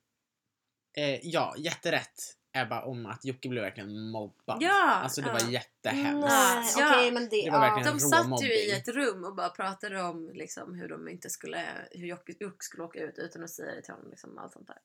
S2: Eh, ja, jätterätt. Ebba, om att Jocke blev verkligen mobbad.
S3: Ja,
S2: Alltså det
S3: ja.
S2: var jättehemskt.
S1: Nej,
S3: Ja.
S1: okej men det,
S2: Det var
S1: ja.
S2: verkligen-
S3: De
S2: rå
S3: satt ju
S2: mobbing.
S3: i ett rum och bara pratade om liksom, hur de inte skulle... Hur Jocke, Jocke skulle åka ut utan att säga det till honom. Liksom, allt sånt där.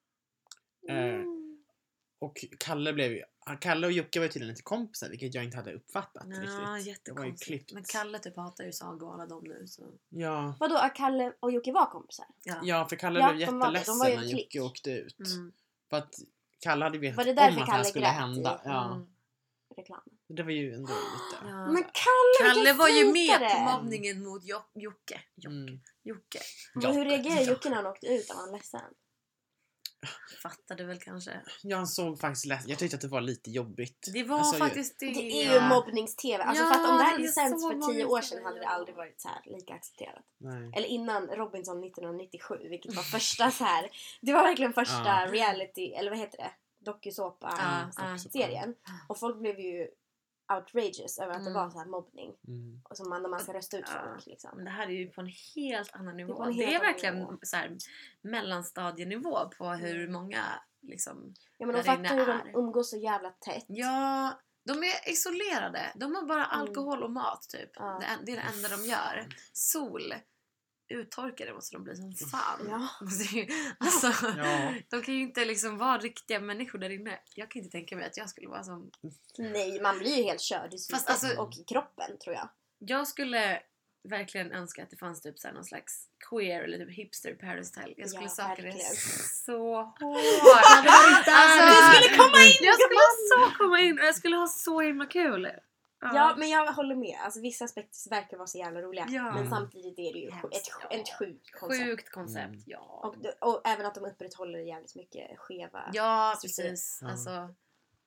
S2: Eh,
S1: Mm.
S2: och Kalle blev ju... Kalle och Jocke var ju tydligen inte kompisar, vilket jag inte hade uppfattat
S3: Ja,
S2: riktigt. Det var ju
S3: jättekonstigt.
S2: klippt.
S3: Men Kalle typ hatar ju Saga och alla dem nu. Så.
S2: Ja.
S1: Vadå, att Kalle och Jocke var kompisar?
S3: Ja.
S2: ja, för Kalle
S1: Ja,
S2: blev
S1: de var det.
S2: jätteledsen
S1: De var ju en
S2: när
S1: klick.
S2: Jocke åkte ut.
S3: Mm.
S2: För att Kalle hade vetat
S1: Var det
S2: om
S1: därför
S2: att det
S1: Kalle
S2: här skulle
S1: grät
S2: hända.
S1: i-
S2: Ja.
S3: Mm.
S1: Reklam.
S2: Det var ju ändå lite...
S3: Ja.
S1: Men Kalle,
S3: Kalle
S1: vilken
S3: var ju med
S1: flikare.
S3: på mobbningen mot jo- Jocke. Jocke.
S2: Mm.
S3: Jocke.
S1: Men hur reagerade
S2: Ja.
S1: Jocke när han åkte ut? Var han ledsen?
S3: Fattade väl kanske.
S2: Jag såg faktiskt lätt. Jag tyckte att det var lite jobbigt.
S3: Det var
S2: Alltså,
S3: faktiskt det.
S1: Det är ju mobbnings-tv. Alltså
S3: Ja,
S1: för att om det här
S3: det är
S1: hade sänts
S3: så
S1: för tio år
S3: mobbnings-tv,
S1: sedan hade det
S3: ja.
S1: aldrig varit så här lika accepterat.
S2: Nej.
S1: Eller innan Robinson nittonhundranitttiosju, vilket var första så här. Det var verkligen första
S2: Ja.
S1: reality, eller vad heter det? Dokusåpa-serien.
S3: Ja, ja.
S1: Och folk blev ju outrageous över att
S3: Mm.
S1: det var så här mobbning.
S2: Mm.
S1: Och som man, när man ska rösta ut
S3: Ja.
S1: folk liksom.
S3: Men det här är ju på en helt annan nivå.
S1: på en
S3: Det
S1: helt
S3: är
S1: annan
S3: verkligen
S1: nivå.
S3: så här, mellanstadienivå på hur många liksom...
S1: Ja men de
S3: där inne
S1: fattar hur de
S3: är.
S1: umgås så jävla tätt.
S3: Ja, de är isolerade. De har bara alkohol och mat typ.
S1: Mm. Ja.
S3: Det, är, det är det enda de gör. Sol. Uttorkade måste de bli som fan.
S1: Ja.
S3: Alltså,
S2: Ja.
S3: de kan ju inte liksom vara riktiga människor där inne. Jag kan inte tänka mig att jag skulle vara som...
S1: Nej, man blir ju helt körd i
S3: Fast
S1: psyket
S3: alltså-
S1: och i kroppen tror jag.
S3: Jag skulle verkligen önska att det fanns typ så här någon slags queer eller typ hipster Paradise Hotel. Jag skulle
S1: Ja,
S3: söka
S1: verkligen.
S3: det så hårt.
S1: hade varit där.
S3: Alltså,
S1: Du skulle komma in,
S3: Jag skulle
S1: gumman!
S3: så komma in och jag skulle ha så himla kul.
S1: Ja, men jag håller med. Alltså vissa aspekter verkar vara så jävla roliga.
S3: Ja.
S1: Men samtidigt är det ju
S3: Hemskt,
S1: ett,
S3: ja.
S1: ett sjukt koncept.
S3: Sjukt koncept,
S2: Mm.
S3: ja.
S1: Och, det- och även att de upprätthåller jävligt mycket skeva.
S3: Ja,
S1: Struktur.
S3: precis.
S2: Ja.
S3: Alltså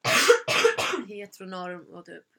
S3: heteronorm och typ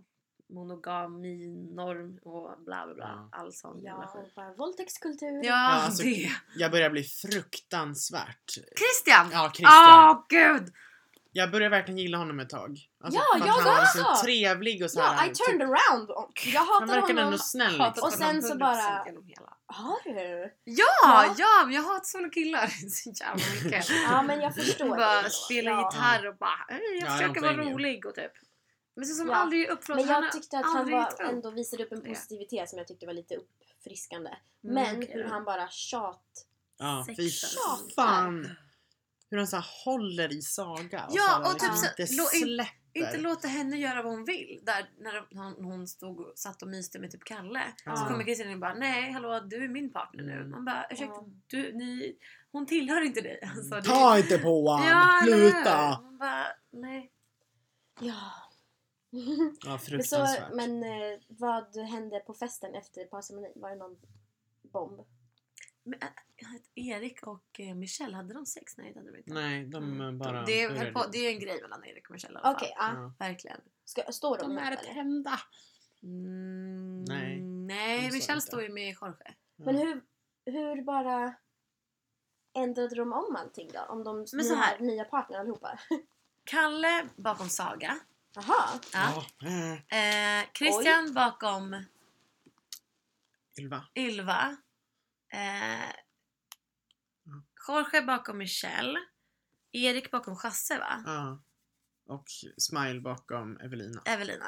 S3: monogaminorm och bla bla bla.
S2: Ja.
S3: All sån jävla
S1: Ja,
S3: skit.
S1: och bara våldtäktskultur.
S3: Ja,
S2: alltså,
S3: det.
S2: Jag börjar bli fruktansvärt.
S3: Christian!
S2: Ja, Christian.
S3: Åh, gud!
S2: Jag börjar verkligen gilla honom ett tag. Alltså,
S1: Ja,
S2: för att
S1: jag
S2: han var
S1: också.
S2: så trevlig och så
S1: Ja,
S2: här.
S1: I turned around. Jag
S2: Han
S1: hatar
S2: verkar
S1: honom.
S2: ändå snäll.
S3: Hatat
S2: Liksom.
S1: Och sen
S3: honom
S1: så
S3: hundra procent
S1: bara-
S3: genom hela.
S1: Har du?
S3: Ja,
S1: Ja.
S3: ja, men jag hatar såna killar så jävla mycket.
S1: Ja, men jag förstår
S3: Bara
S1: det.
S3: spela
S1: Ja.
S3: gitarr och bara "Ey, jag
S2: Ja,
S3: försöker
S2: jag
S3: vara
S2: antar det.
S3: rolig och typ. Men så som
S1: Ja.
S3: aldrig uppfrån.
S1: Men jag tyckte att han var,
S3: ändå...
S1: ändå visade upp en
S3: det.
S1: positivitet som jag tyckte var lite uppfriskande.
S3: Mm,
S1: Men
S3: okej
S1: hur
S3: då.
S1: han bara tjat.
S2: Ja, fy
S3: Sexar.
S2: fan. Hur han så här håller i Saga. Och
S3: Ja,
S2: så här,
S3: och typ
S2: liksom
S3: så-
S2: inte
S3: lå- in-
S2: släpper.
S3: Inte låta henne göra vad hon vill. Där när hon, hon stod och satt och myste med typ Kalle.
S2: Ja.
S3: Så kommer Kristina och bara nej hallå du är min partner nu.
S2: Mm.
S3: Man bara ursäkta
S1: Ja.
S3: du, ni hon tillhör inte dig. Alltså, det...
S2: Ta inte på han!
S3: Ja,
S2: Sluta!
S3: man bara, nej.
S1: Ja.
S2: Ja,
S1: Men,
S2: fruktansvärt.
S1: så, men eh, vad hände på festen efter parceremonin? Var det någon bomb?
S3: Men, äh, Erik och eh, Michelle, hade de sex? Nej, det hade de inte.
S2: Nej, de
S3: Mm.
S2: bara...
S3: det, höll
S2: började.
S3: på, det är en grej mellan Erik och Michelle i alla fall.
S1: Okej, ja.
S2: Ja.
S3: Verkligen.
S1: Ska, står de,
S2: De är
S1: ihop,
S2: ett
S1: eller?
S2: enda.
S3: Mm,
S2: Nej,
S3: Nej,
S2: de sa
S3: Michelle
S2: inte.
S3: står ju med i Jorge.
S1: Men hur, hur bara ändrade de om allting då? Om de
S3: Men så här.
S1: nya partner allihopa?
S3: Kalle bakom Saga.
S1: Jaha.
S3: Ja.
S2: Ja. äh,
S3: Eh, Christian bakom
S2: Ylva.
S3: Ylva. Eh,
S2: Mm.
S3: Jorge bakom Michelle. Erik bakom Chasse, va?
S2: Ja. Och Smile bakom Evelina.
S3: Evelina.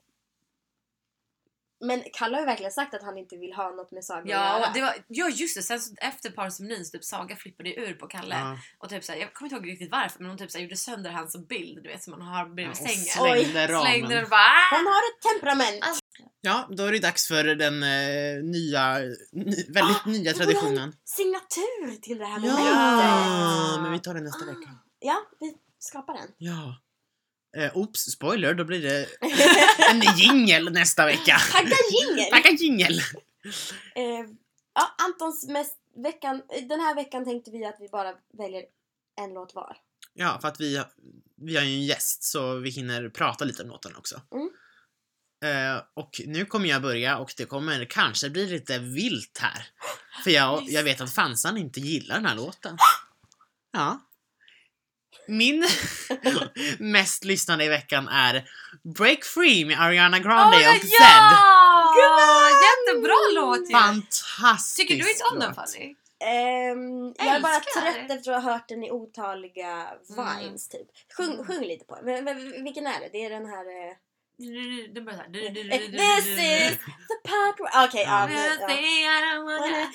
S1: Men Kalle har ju verkligen sagt att han inte vill ha något med Saga att
S3: Ja,
S1: göra.
S3: det var, ja just det, sen så, efter parceremonin så typ Saga flippade ju ur på Kalle.
S2: Ja.
S3: Och typ såhär, jag kommer inte ihåg riktigt varför, men hon typ såhär, gjorde sönder hans bild, du vet, som man har bredvid
S2: Ja, och
S3: sängen.
S2: slängde ramen.
S3: Slängde den och bara "Ah!"
S1: Han har ett temperament!
S3: Alltså,
S2: Ja, då är det dags för den eh, nya, ny, väldigt
S1: Ah,
S2: nya
S1: det borde
S2: traditionen.
S1: Signatur till det här momentet!
S2: Ja, men vi tar den nästa
S1: Ah.
S2: vecka.
S1: Ja, vi skapar den.
S2: Ja. Eh, oops, spoiler, då blir det en jingle nästa vecka.
S1: Tagga jingel!
S2: Tacka jingle!
S1: Eh, ja, Antons mest veckan, den här veckan tänkte vi att vi bara väljer en låt var.
S2: Ja, för att vi, vi har ju en gäst så vi hinner prata lite om låten också.
S1: Mm.
S2: Eh, och nu kommer jag börja och det kommer kanske bli lite vilt här. För jag, jag vet att fansan inte gillar den här låten. Ja. Min mest lyssnade i veckan är Break Free med Ariana Grande
S3: Åh,
S2: och Zed.
S3: ja! Jättebra låt ju!
S2: Fantastisk
S3: Tycker du inte om den,
S2: låt.
S3: Fanny?
S1: Ehm, jag är bara
S3: Älskar.
S1: trött efter att ha hört den i otaliga
S3: Mm.
S1: vines typ. Sjung, sjung lite på den. Men- men Vilken är det? Det är den här... Eh,
S3: Den börjar
S1: eh, This is the part where... Okej, ja. nu-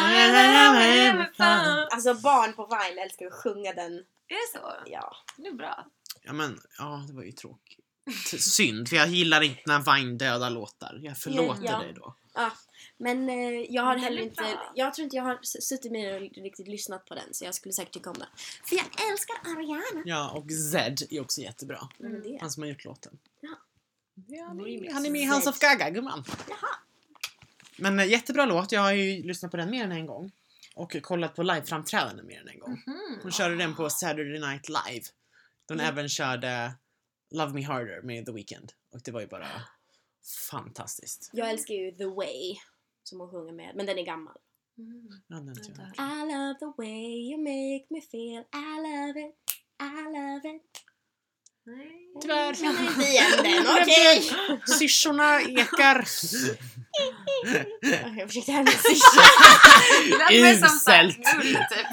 S1: ja. Alltså barn på Vine älskar att sjunga den.
S3: Är det så?
S1: Ja.
S3: Det är bra.
S2: Ja men, ja det var ju tråkigt. T- Synd, för jag gillar inte när Vine dödar låtar. Jag förlåter
S1: Ja.
S2: dig då.
S1: Men eh, jag har
S3: Den
S1: heller
S3: är
S1: inte...
S3: bra.
S1: Jag tror inte jag har s- suttit med och riktigt lyssnat på den. Så jag skulle säkert tycka om den. För jag älskar Ariana.
S2: Ja, och Zed är också jättebra.
S1: Vem är det?
S2: Han som har gjort låten.
S1: Ja.
S2: Ja, han,
S3: Remix.
S2: är, han är med i House of Gaga, gumman.
S1: Jaha.
S2: Men eh, jättebra låt. Jag har ju lyssnat på den mer än en gång. Och kollat på liveframträdanden mer än en gång.
S3: Mhm.
S2: Hon körde den på Saturday Night Live. Hon
S1: Mm.
S2: även körde Love Me Harder med The Weeknd. Och det var ju bara fantastiskt.
S1: Jag älskar ju The Way. Som hon sjunger med. Men den är gammal.
S3: Mm.
S2: Ja, den tror jag.
S3: Vänta.
S1: I love the way you make me feel. I love it. I love it.
S3: Nej.
S2: Tyvärr.
S1: Jag känner inte igen den. Okej.
S2: Syrsorna ekar.
S1: Jag försökte härma syrsa.
S3: Det lät mer som såhär
S2: Uselt.
S3: null typ.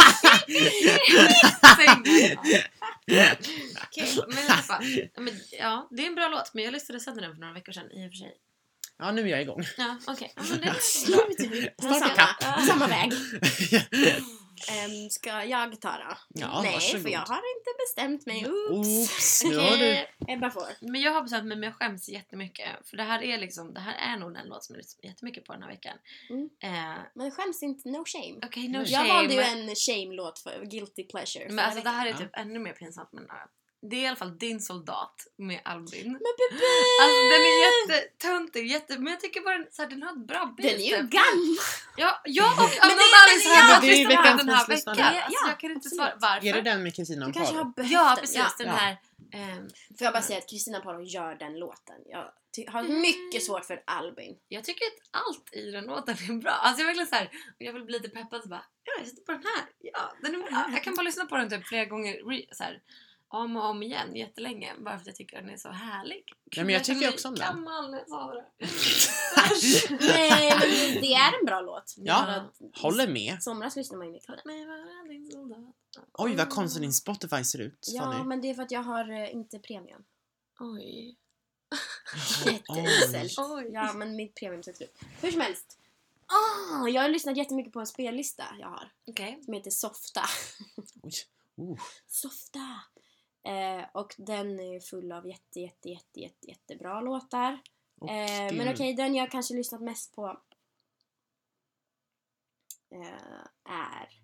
S3: Säng. Okej, men i alla fall. Men, ja, det är en bra låt, men jag lyssnade sönder den för några veckor sedan i och för sig.
S2: Ja, nu är jag igång.
S3: Ja, okej. Ja, men det
S1: På
S2: Snart
S1: samma,
S2: ikapp.
S1: på samma väg. Um, ska jag ta då?
S2: Ja,
S1: Nej,
S2: varsågod.
S1: för jag har inte bestämt mig. Oops.
S2: Oops, nu har du...
S1: Okej, Ebba får.
S3: Men jag har bestämt mig, men jag skäms jättemycket. För det här är liksom, det här är nog den låt som jag lyssnar jättemycket på den här veckan.
S1: Mm.
S3: Eh,
S1: Men skäms inte, no shame.
S3: Okej, no
S2: Jag
S3: shame.
S1: Jag valde ju en shame-lått för Guilty Pleasure.
S3: Men
S1: förra
S3: alltså det här är
S2: Ja.
S3: typ ännu mer pinsamt. Men, äh, det är i alla fall Din soldat med Albin.
S1: Men bebé!
S3: Alltså den är jättetöntig, jätte, men jag tycker bara den, så här, den har ett bra beat.
S1: Den är ju
S3: typ.
S1: gammal!
S3: Ja, ja och
S1: Men
S3: av
S1: det-
S3: någon anledning så
S1: ja,
S3: har jag
S2: men det är
S3: lyssnat på
S2: veckans
S3: den här
S2: lyssnare.
S3: veckan.
S1: Ja,
S3: Alltså, jag kan inte
S1: absolut.
S3: svara varför.
S2: Är det den med Kristina
S1: Du
S2: och
S1: kanske har
S2: Paro?
S1: behövt
S3: Ja,
S1: den.
S3: precis.
S1: Ja.
S3: Den
S2: Ja.
S3: här... ehm,
S1: Får jag bara säga att Kristina Paro gör den låten. Jag ty- har
S3: Mm.
S1: mycket svårt för Albin.
S3: jag tycker att allt i den låten är bra. Alltså jag är verkligen så här, jag vill bli lite peppad så bara, ja jag sätter på den här. Ja, den är bra. Jag kan bara lyssna på den typ flera gånger re, så här, om och om igen jättelänge. Bara för att jag tycker den är så härlig.
S2: Ja, men jag tycker
S3: känner
S2: också om
S3: mig
S2: den.
S3: gammal när jag sa det.
S1: Nej, men det är en bra låt.
S2: Ja,
S1: Bara att-
S2: håller med.
S1: I somras lyssnade man ju mycket på den.
S3: Nej, vad är din soldat?
S2: Oj, vad konstigt din Spotify ser ut,
S1: Ja,
S2: Fanny.
S1: men det är för att jag har eh, inte premium.
S3: Oj.
S1: Jätteuselt.
S3: Oj.
S1: Ja, men mitt premium tog slut. Hur som helst. Ah, jag har lyssnat jättemycket på en spellista jag har.
S3: Okej.
S1: Som heter Softa.
S2: Oj. Oh.
S1: Softa! Eh, och den är full av jätte, jätte, jätte, jätte, jättebra låtar.
S2: Och
S1: Eh,
S2: det-
S1: men okej, den jag kanske lyssnat mest på eh, är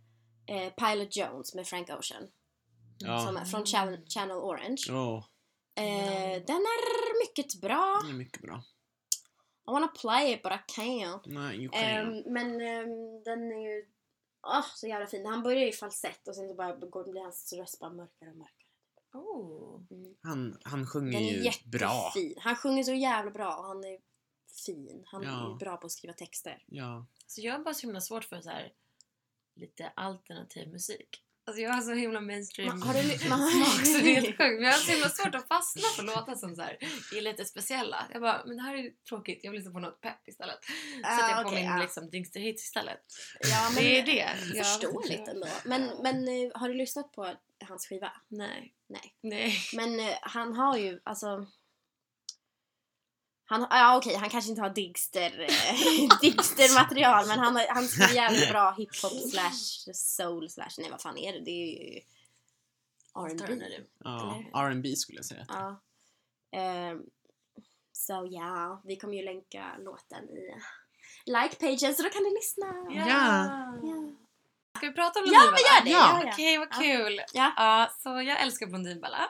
S1: eh, Pilot Jones med Frank Ocean.
S2: Ja.
S1: Som är från Channel, Channel Orange.
S2: Oh,
S1: Eh, den är mycket bra.
S2: det är mycket bra.
S1: I wanna play it but I can't.
S2: Nej, you can't.
S1: Um, men um, den är ju oh, så jävla fin. Han börjar i falsett och sen så bara går, blir hans röst bara mörkare och mörkare.
S3: Oh.
S1: Mm.
S2: Han, han sjunger
S1: Den är
S2: ju
S1: jättefin.
S2: bra.
S1: Han sjunger så jävla bra och han är fin. Han
S2: Ja.
S1: är bra på att skriva texter.
S2: Ja.
S3: Så jag har bara så himla svårt för så här lite alternativ musik. Alltså jag har så himla mainstream
S1: Ma- har du ly- ma-
S3: smak så det är helt sjukt. Men jag har så himla svårt att fastna på låtar som så här är lite speciella. Jag bara, men det här är tråkigt. Jag vill lyssna på något pepp istället.
S1: Ah,
S3: Sätter jag på
S1: okej,
S3: min
S1: ja.
S3: liksom Dingster Hits istället.
S1: Ja, men
S3: Det är det. Jag
S1: förståeligt
S3: vet
S1: ändå.
S3: inte.
S1: Men, men eh, har du lyssnat på hans skiva?
S3: Nej.
S1: Nej.
S3: Nej.
S1: Men eh, han har ju, alltså... Han, ja okej, han kanske inte har Digster, eh, Digster-material, men han, har- han skriver jävligt bra hiphop slash soul slash, nej vad fan är det? Det är ju R and B.
S2: Ja,
S1: Eller?
S2: R and B skulle jag säga.
S1: Ja. Ehm, Så ja, vi kommer ju länka låten i like-pagen så då kan ni lyssna.
S2: Ja.
S1: Ja.
S3: Ska vi prata om
S1: Ja,
S3: Blondinbella?
S1: vi gör det!
S2: Ja.
S1: Ja, ja.
S3: Okej, vad
S1: Ja.
S3: kul!
S1: Ja.
S3: Ja, så jag älskar Blondinbella.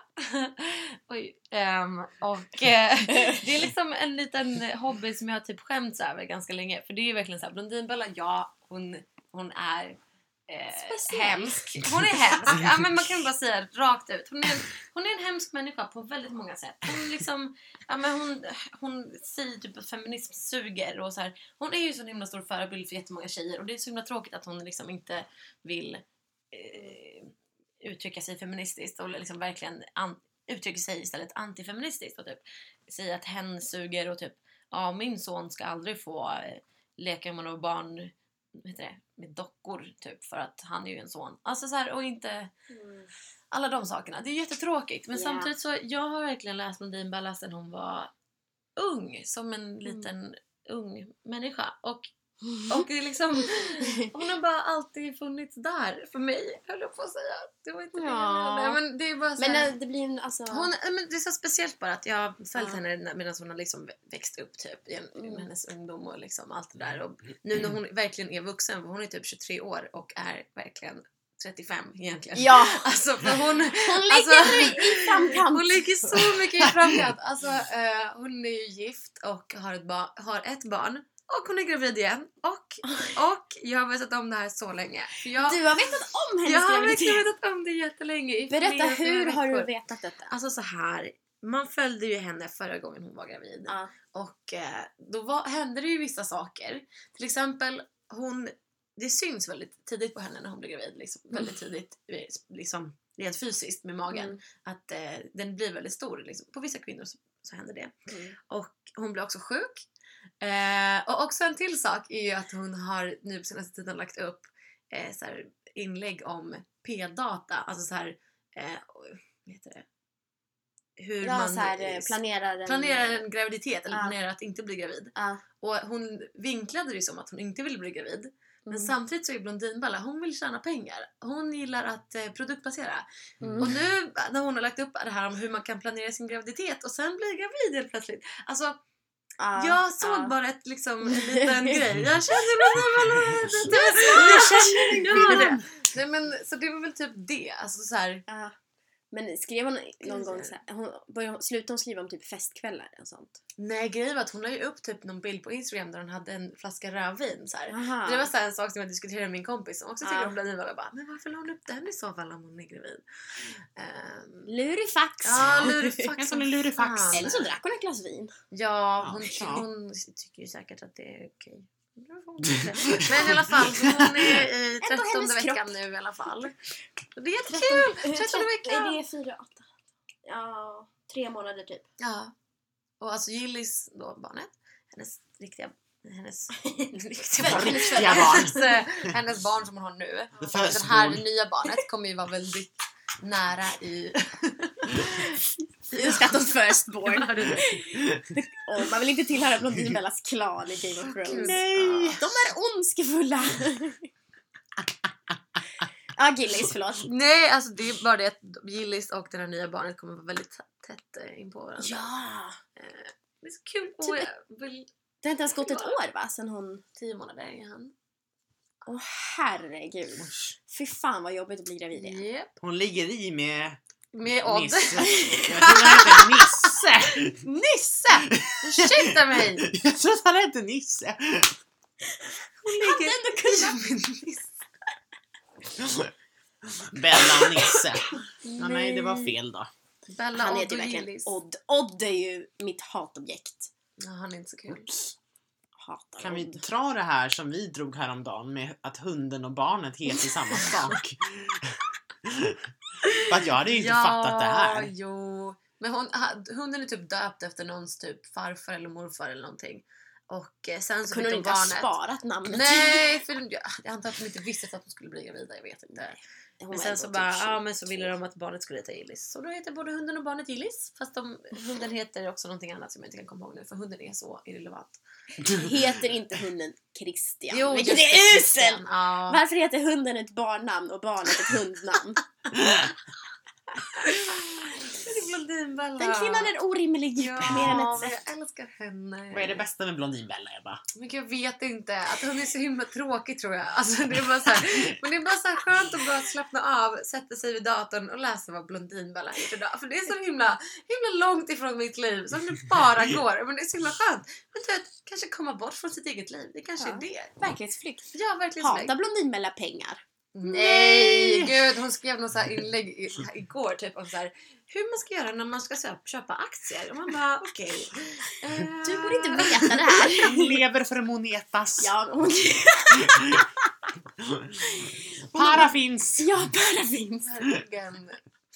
S3: Oj. ehm, och eh, det är liksom en liten hobby som jag har typ skämts över ganska länge. För det är ju verkligen så här, Blondinbella, ja, hon, hon är eh,
S1: Speciell.
S3: hemsk. Hon är hemsk. Ja, men man kan bara säga det rakt ut. Hon är, en, hon är en hemsk människa på väldigt många sätt. Hon liksom, ja men hon, hon säger typ att feminism suger och så här. Hon är ju så en himla stor förebild för jättemånga tjejer. Och det är så himla tråkigt att hon liksom inte vill eh, uttrycka sig feministiskt och liksom verkligen an- uttrycker sig istället antifeministiskt och typ säger att hen suger och typ ja, min son ska aldrig få eh, leka med några barn, vad heter det, med dockor typ för att han är ju en son. Alltså så här, och inte
S1: Mm.
S3: alla de sakerna. Det är jättetråkigt, men
S1: Ja.
S3: samtidigt så jag har verkligen läst Blondinbella sedan hon var ung, som en liten ung människa och och det är liksom hon har bara alltid funnits där för mig, höll jag på att säga. Det var inte
S1: Ja.
S3: det. Nej, men det är bara så
S1: Men
S3: här,
S1: eh, det blir en alltså...
S3: hon, nej, men det är så speciellt bara att jag har följt
S1: Ja.
S3: henne medan hon har liksom växt upp typ i en,
S1: Mm.
S3: hennes ungdom och liksom allt det där. Och nu när hon verkligen är vuxen, för hon är typ tjugotre år och är verkligen trettiofem egentligen.
S1: Ja,
S3: Alltså för hon,
S1: hon ligger
S3: alltså,
S1: i framkant.
S3: hon ligger så mycket i framkant. Alltså eh, hon är ju gift och har ett, ba- har ett barn. Och hon är gravid igen. Och, och jag har vetat om det här så länge. För Jag,
S1: Du har vetat om hennes
S3: jag har verkligen
S1: graviditet.
S3: vetat om det jättelänge. I
S1: Berätta,
S3: flera, flera
S1: hur har du
S3: veckor.
S1: vetat detta?
S3: Alltså så här, man följde ju henne förra gången hon var gravid.
S1: Ja.
S3: Och eh, då var, hände det ju vissa saker. Till exempel, hon, det syns väldigt tidigt på henne när hon blir gravid. Liksom, väldigt tidigt, eh, liksom, rent fysiskt med magen.
S1: Mm.
S3: Att eh, den blir väldigt stor. Liksom. På vissa kvinnor så, så händer det.
S1: Mm.
S3: Och hon blir också sjuk. Eh, och också en till sak är ju att hon har nu på senaste tiden lagt upp eh, så här, inlägg om p-data. Alltså så här, eh, vad heter det? Hur
S1: Ja,
S3: man
S1: så här,
S3: eh,
S1: eh, planerar en...
S3: planerar en graviditet eller
S1: Ja.
S3: planerar att inte bli gravid.
S1: Ja.
S3: Och hon vinklade det som att hon inte ville bli gravid. Men
S1: Mm.
S3: samtidigt så är Blondinbella, hon vill tjäna pengar. Hon gillar att eh, produktplacera.
S1: Mm.
S3: Och nu när hon har lagt upp det här om hur man kan planera sin graviditet och sen bli gravid helt plötsligt. Alltså,
S1: Ja,
S3: jag såg
S1: ja.
S3: bara ett, liksom, en liten grej. Jag kände Blondinbella.
S1: Du är smart!
S3: Jag känner det. Nej, men, så det var väl typ det. Alltså så här.
S1: Ja. Men skrev hon någon
S3: Gud.
S1: gång så här, hon började, slutade hon skriva om typ festkvällar och sånt?
S3: Nej, grejen var att hon la ju upp typ någon bild på Instagram där hon hade en flaska rödvin så här.
S1: Aha.
S3: Det var så här en sak som jag diskuterade med min kompis som också tycker
S1: Ja.
S3: om Blondinbella och bara, men varför la hon upp den i så fall om hon är gravid? Um,
S1: Lurifax!
S3: ja, lurifax.
S2: En sån en lurifax.
S3: fan.
S1: Eller så drack hon ett glas vin.
S3: Ja, hon,
S2: Ja.
S3: hon tycker ju säkert att det är okej. Men i alla fall, så hon är i
S1: Ändå
S3: trettonde
S1: hennes
S3: veckan nu i alla fall. Och det är jättekul! trettonde veckan!
S1: Det är fyra, åtta. Ja, tre månader typ.
S3: Ja. Och alltså Gillis då, barnet, hennes riktiga hennes riktiga barn,
S1: Hennes
S2: Riktiga barn.
S3: hennes, eh, hennes barn som hon har nu.
S2: The
S3: Och
S2: first
S3: det här
S2: born.
S3: nya barnet kommer ju vara väldigt nära i...
S1: Just att de firstborn.
S3: Ja, det är det.
S1: Och man vill inte tillhöra Blondinbellas klan i Game of Thrones.
S3: Gud.
S2: Nej!
S1: De är ondskefulla. Ja, Gillis, förlåt.
S3: Nej, alltså det är bara det att Gillis och det här nya barnet kommer vara väldigt tätt eh, in på varandra.
S1: Ja.
S3: Eh, Det är så kul.
S1: Typ
S3: Och
S1: ett-
S3: jag vill...
S1: Det har inte ens gått ett år va? Sen hon...
S3: Tio månader är han.
S1: Åh herregud. Fy fan vad jobbigt att bli gravid igen.
S3: Yep.
S2: Hon ligger i med
S3: Med Odd.
S2: Nisse. Jag tror han heter Nisse.
S3: Nisse! Ursäkta mig!
S2: Jag tror att han heter Nisse.
S3: Hon ligger ändå kunnat med Nisse.
S2: Bella och Nisse. Nej. nej, det var fel då.
S3: Bella,
S1: Han
S3: Odd
S1: heter
S3: och
S1: verkligen
S3: Gillis.
S1: Odd. Odd är ju mitt hatobjekt.
S3: Ja, han är inte så kul.
S1: Hatar
S2: Kan
S1: Odd.
S2: vi dra det här som vi drog häromdagen med att hunden och barnet heter samma sak? För att jag hade ju inte fattat det här.
S3: Jo. Men hon, ha- hunden är typ döpt efter någons typ farfar eller morfar eller någonting. Och eh, sen så
S1: Kunde
S3: fick
S1: hon
S3: de
S1: inte ha
S3: barnet.
S1: sparat namnet?
S3: Nej, för jag, jag antar att de inte visste att de skulle bli gravida, jag vet inte.
S1: Hon
S3: Men
S1: var
S3: sen
S1: ändå
S3: så
S1: typ
S3: bara, ja
S1: tjugo.
S3: men så ville de att barnet skulle heta Gillis. Så då heter både hunden och barnet Gillis. Fast de, hunden heter också någonting annat som jag inte kan komma ihåg nu. För hunden är så irrelevant.
S1: Heter inte hunden Christian?
S3: Jo,
S1: Vilket
S3: just
S1: är
S3: det,
S1: uselt!
S3: Christian. Ja.
S1: Varför heter hunden ett barnnamn och barnet ett hundnamn?
S3: Blondinbella.
S1: Den kvinnan är orimlig
S3: Ja,
S1: mer än ett
S3: men
S1: sätt.
S3: jag älskar henne.
S2: Vad är det bästa med Blondinbella, Ebba?
S3: Men jag vet inte. Att hon är så himla tråkig tror jag. Alltså, det är bara så här, men det är bara så här skönt att bara slappna av, sätta sig vid datorn och läsa vad Blondinbella har gjort idag. För det är så himla, himla långt ifrån mitt liv som det bara går. Men det är så himla skönt. Men du vet, kanske komma bort från sitt eget liv. Det kanske
S1: Ja.
S3: är det.
S1: Verklighetsflykt.
S3: Ja, verkligen.
S1: Hatar Blondinbella pengar?
S3: Nej, gud, hon skrev något så här inlägg i, igår typ om så här, hur man ska göra när man ska köpa, köpa aktier. Och man bara, okej. Okay. Uh,
S1: Du borde inte veta det här.
S2: Lever för monetas.
S1: Ja, hon...
S2: Para finns.
S1: ja, bara finns.
S3: Verkligen.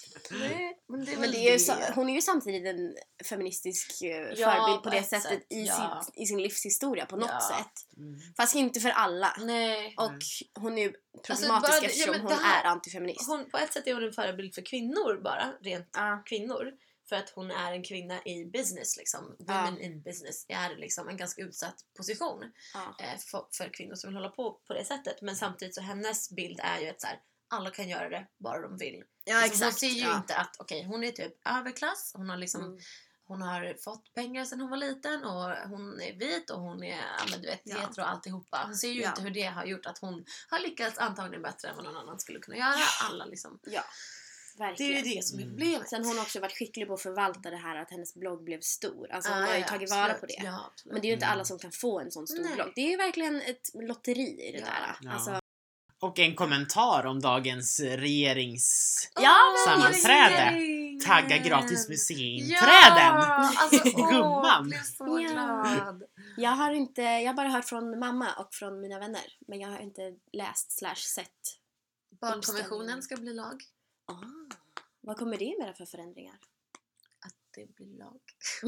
S3: Nej, men det är,
S1: Men
S3: väl
S1: det är ju
S3: det.
S1: så, hon är ju samtidigt en feministisk eh,
S3: Ja,
S1: förebild
S3: på
S1: på det
S3: ett
S1: sättet
S3: sätt,
S1: i,
S3: ja.
S1: sin, i sin livshistoria på något
S3: Ja.
S1: sätt.
S2: Mm.
S1: Fast inte för alla.
S3: Nej.
S1: Och hon är ju problematisk
S3: bara det- ja,
S1: eftersom
S3: men
S1: hon
S3: det här-
S1: är antifeminist.
S3: Hon, på ett sätt är hon en förebild för kvinnor bara, rent
S1: Ja.
S3: kvinnor. För att hon är en kvinna i business liksom. Women in business är liksom en ganska utsatt position
S1: Ja.
S3: eh, för, för kvinnor som vill hålla på på det sättet. Men samtidigt så hennes bild är ju att så här, alla kan göra det bara de vill.
S1: Ja,
S3: Alltså,
S1: exakt.
S3: hon ser ju
S1: ja.
S3: inte att okej, hon är typ överklass. Hon har liksom
S1: Mm.
S3: hon har fått pengar sedan hon var liten och hon är vit och hon är, ja men du vet,
S1: Ja.
S3: hetero och alltihopa. Hon ser ju
S1: Ja.
S3: inte hur det har gjort att hon har lyckats antagligen bättre än vad någon annan skulle kunna göra. Alla liksom.
S1: Ja,
S3: Det är
S1: verkligen.
S3: ju det som är
S2: Mm.
S3: problemet.
S1: Sen har hon också varit skicklig på att förvalta det här att hennes blogg blev stor. Alltså hon
S3: Ja,
S1: har ju
S3: ja,
S1: tagit
S3: absolut.
S1: vara på det.
S3: Ja, absolut.
S1: Men det är ju inte
S2: Mm.
S1: alla som kan få en sån stor
S3: Nej.
S1: blogg. Det är ju verkligen ett lotteri i det
S3: Ja.
S1: där.
S2: Ja.
S1: Alltså,
S2: Och en kommentar om dagens regerings...
S1: Ja,
S2: sammanträde.
S3: regering!
S2: Tagga gratis museiinträden!
S3: Ja, alltså åh,
S2: Gumman.
S3: jag blev så
S1: Ja.
S3: glad.
S1: jag har inte, jag har bara hört från mamma och från mina vänner. Men jag har inte läst slash sett.
S3: Barnkonventionen ska bli lag.
S1: Ah, vad kommer det med för förändringar?
S3: Att det blir lag.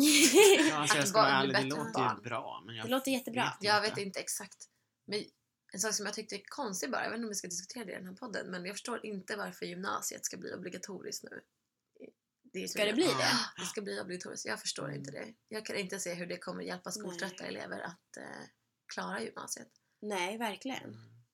S2: Ja, alltså, jag
S3: Att
S2: ska vara
S3: barn blir
S2: ärlig, det
S3: bättre
S2: låter ju
S3: barn.
S2: bra. Men jag
S1: Det låter jättebra.
S3: Jag vet inte exakt. Men en sak som jag tyckte är konstig bara, jag vet inte om vi ska diskutera det i den här podden, men jag förstår inte varför gymnasiet ska bli obligatoriskt nu. Det är
S1: Ska det bli
S2: Ja.
S1: det?
S3: Det ska bli obligatoriskt. Jag förstår
S2: Mm.
S3: inte det. Jag kan inte se hur det kommer hjälpa skoltrötta
S1: Nej.
S3: elever att eh, klara gymnasiet.
S1: Nej, verkligen.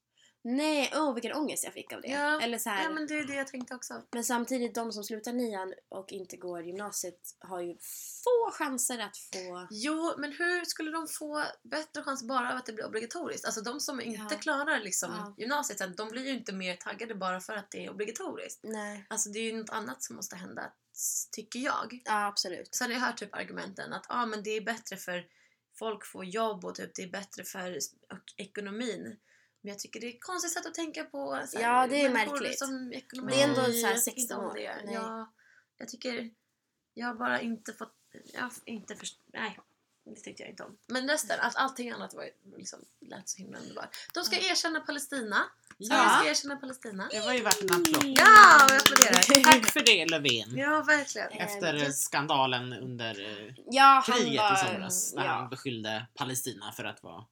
S1: Nej, åh vilken ångest jag fick av det.
S3: Ja.
S1: Eller så här,
S3: Ja,
S1: men...
S3: men det är det jag tänkte också.
S1: samtidigt, de som slutar nian och inte går gymnasiet har ju få chanser att få...
S3: Jo, men hur skulle de få bättre chans bara av att det blir obligatoriskt? Alltså de som inte
S1: Ja.
S3: klarar liksom
S1: Ja.
S3: gymnasiet sen, de blir ju inte mer taggade bara för att det är obligatoriskt.
S1: Nej.
S3: Alltså det är ju något annat som måste hända, tycker jag.
S1: Ja, absolut.
S3: Sen har jag hört typ argumenten att ah, men det är bättre för folk får jobb och typ det är bättre för och ekonomin. Men jag tycker det är ett konstigt sätt att tänka på. Så här,
S1: Ja, det är
S3: människor
S1: märkligt.
S3: Som ekonomi.
S2: Det är ändå
S1: så här
S3: Jag tycker inte
S1: sexton
S3: om
S1: år.
S3: det.
S1: Nej.
S3: Ja, jag tycker jag har bara inte fått jag har inte först, nej, det tyckte jag inte om. Men resten, att allting annat var liksom lät så himla underbart. De ska erkänna Palestina. Sverige
S2: Ja,
S3: ska erkänna Palestina.
S2: det var ju värt en applåd.
S3: Ja, jag applåderar.
S2: Tack för det, Löfven.
S3: Ja, verkligen.
S2: Efter
S1: Eh,
S2: skandalen under eh,
S1: Ja, han
S2: kriget
S1: var...
S2: i somras när
S1: ja.
S2: han beskyllde Palestina för att vara...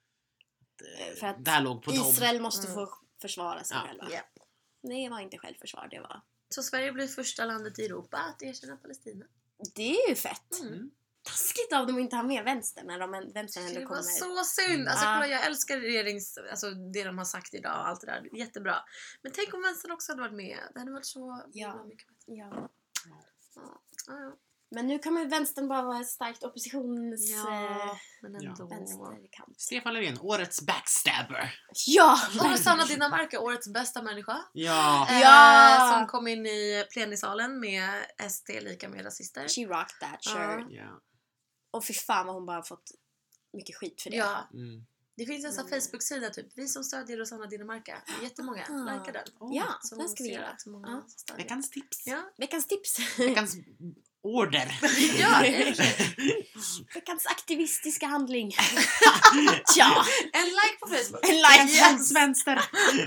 S2: Att, eh,
S1: För att
S2: det här låg på dem.
S1: Israel måste
S3: Mm.
S1: få försvara sig
S2: Ja.
S1: själva.
S3: Ja.
S1: Det var inte självförsvar, det var...
S3: Så Sverige blir första landet i Europa att erkänna Palestina.
S1: Det är ju fett.
S2: Mm.
S1: Taskigt av dem att inte ha med vänstern när de vänstern ändå
S3: Det var
S1: kommer...
S3: så synd. Alltså,
S1: Ja.
S3: kolla, jag älskar regerings, alltså, det de har sagt idag och allt det där. Jättebra. Men tänk om vänstern också hade varit med. Det hade varit så
S1: Ja.
S3: mycket bättre.
S1: Ja.
S3: Ja. Ja, ja.
S1: Men nu kommer vänstern bara vara ett starkt oppositions...
S3: Ja, men ändå.
S1: Vänsterkant.
S2: Stefan Löfven, årets backstabber.
S1: Ja!
S3: Och Rosanna Dinamarca, årets bästa människa.
S2: Ja.
S3: Eh,
S1: Ja.
S3: Som kom in i plenisalen med S D lika med rasister.
S1: She rocked that shirt.
S2: Ja.
S1: Och fy fan vad hon bara fått mycket skit för det.
S3: Ja.
S2: Mm.
S3: Det finns en sån
S1: Mm.
S3: Facebook-sida typ. Vi som stödjer Rosanna Dinamarca. Det är jättemånga.
S1: Ah.
S3: Lika den.
S2: Oh.
S1: Ja,
S3: Så
S1: den ska vi
S3: ser
S1: göra.
S3: att många
S1: Ja.
S3: stödjer.
S2: Veckans tips.
S3: Ja.
S1: Veckans tips.
S2: Veckans order.
S3: Ja, i och för sig.
S1: Veckans aktivistiska handling. Ja.
S3: En like på Facebook.
S1: En like.
S2: Yes. Vänster.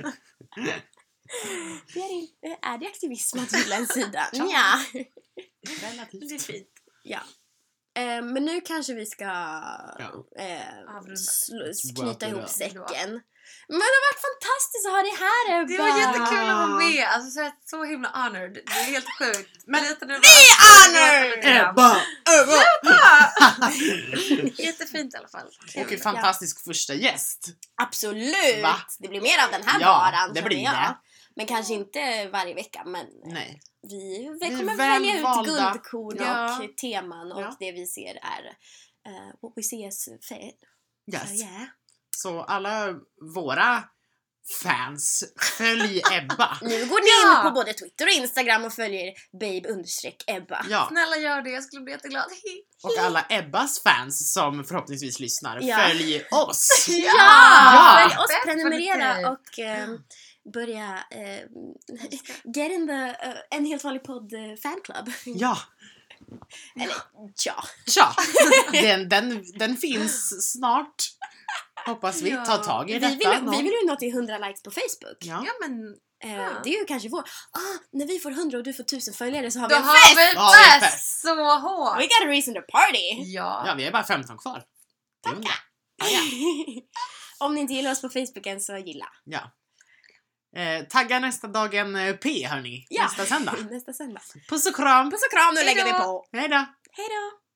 S1: Det är, inte- är det aktivism att gilla en sida?
S2: Ja.
S1: Ja.
S2: Relativt.
S3: Det är fint.
S1: Ja. Eh, men nu kanske vi ska
S2: Ja.
S1: eh,
S3: Avrunda.
S1: sl-
S2: Wrap
S1: knyta
S2: it
S1: ihop
S2: up.
S1: säcken. Men det har varit fantastiskt att ha dig här, Ebba.
S3: Det var jättekul att vara med. Alltså, så, jag är så himla honored. Det är helt sjukt.
S2: Men
S3: Lite nu
S1: vi är honored!
S2: Ebba!
S3: Jättefint i alla fall.
S2: Och en fantastisk första gäst.
S1: Absolut!
S2: Va?
S1: Det blir mer av den här
S2: Ja,
S1: varan,
S2: det
S1: känner
S2: blir
S1: jag.
S2: det.
S1: Men kanske inte varje vecka, men
S2: Nej.
S1: vi, vi
S2: Vi är
S1: kommer välja ut
S2: välvalda.
S1: guldkorn
S3: Ja.
S1: och teman och
S2: Ja.
S1: det vi ser är uh, what we see as fair.
S2: Yes.
S1: So, yeah.
S2: Så alla våra fans, följ Ebba.
S1: Nu går ni
S3: Ja.
S1: in på både Twitter och Instagram och följer babe-ebba.
S2: Ja.
S3: Snälla gör det, jag skulle bli jätteglad.
S2: Och alla Ebbas fans som förhoppningsvis lyssnar,
S1: Ja.
S2: följ oss.
S1: Ja!
S2: Ja.
S1: Följ oss, prenumerera
S3: Definitivt.
S1: och ehm, börja eh, get in the uh, en helt vanlig podd uh, fanclub.
S2: Ja.
S1: Eller ja.
S2: Tja. Den, den, den finns snart. Hoppas vi.
S3: Ja.
S2: Ta tag i
S1: Vi
S2: detta.
S1: vill, vi
S2: någon-
S1: vill ju nå till hundra likes på Facebook.
S2: Ja.
S3: Ja men
S1: Eh,
S3: Ja.
S1: Det är ju kanske vår... Ah, när vi får hundra och du får tusen följare så har vi
S3: då
S1: en
S3: har
S1: fest!
S3: vi
S2: Då har vi
S3: fest!
S2: fest.
S3: Så hårt!
S1: We got a reason to party!
S3: Ja.
S2: Ja, vi är bara femton kvar. Det är hundra. Ja, ja.
S1: Om ni inte gillar oss på Facebook än så gilla.
S2: Ja. Eh, tagga nästa dagen eh, P, hörni.
S1: Ja.
S2: Nästa söndag.
S1: Nästa söndag.
S2: Puss och kram.
S1: Puss och kram, nu
S3: Hej
S1: lägger vi
S3: då.
S1: på.
S2: Hej då.
S1: Hej då!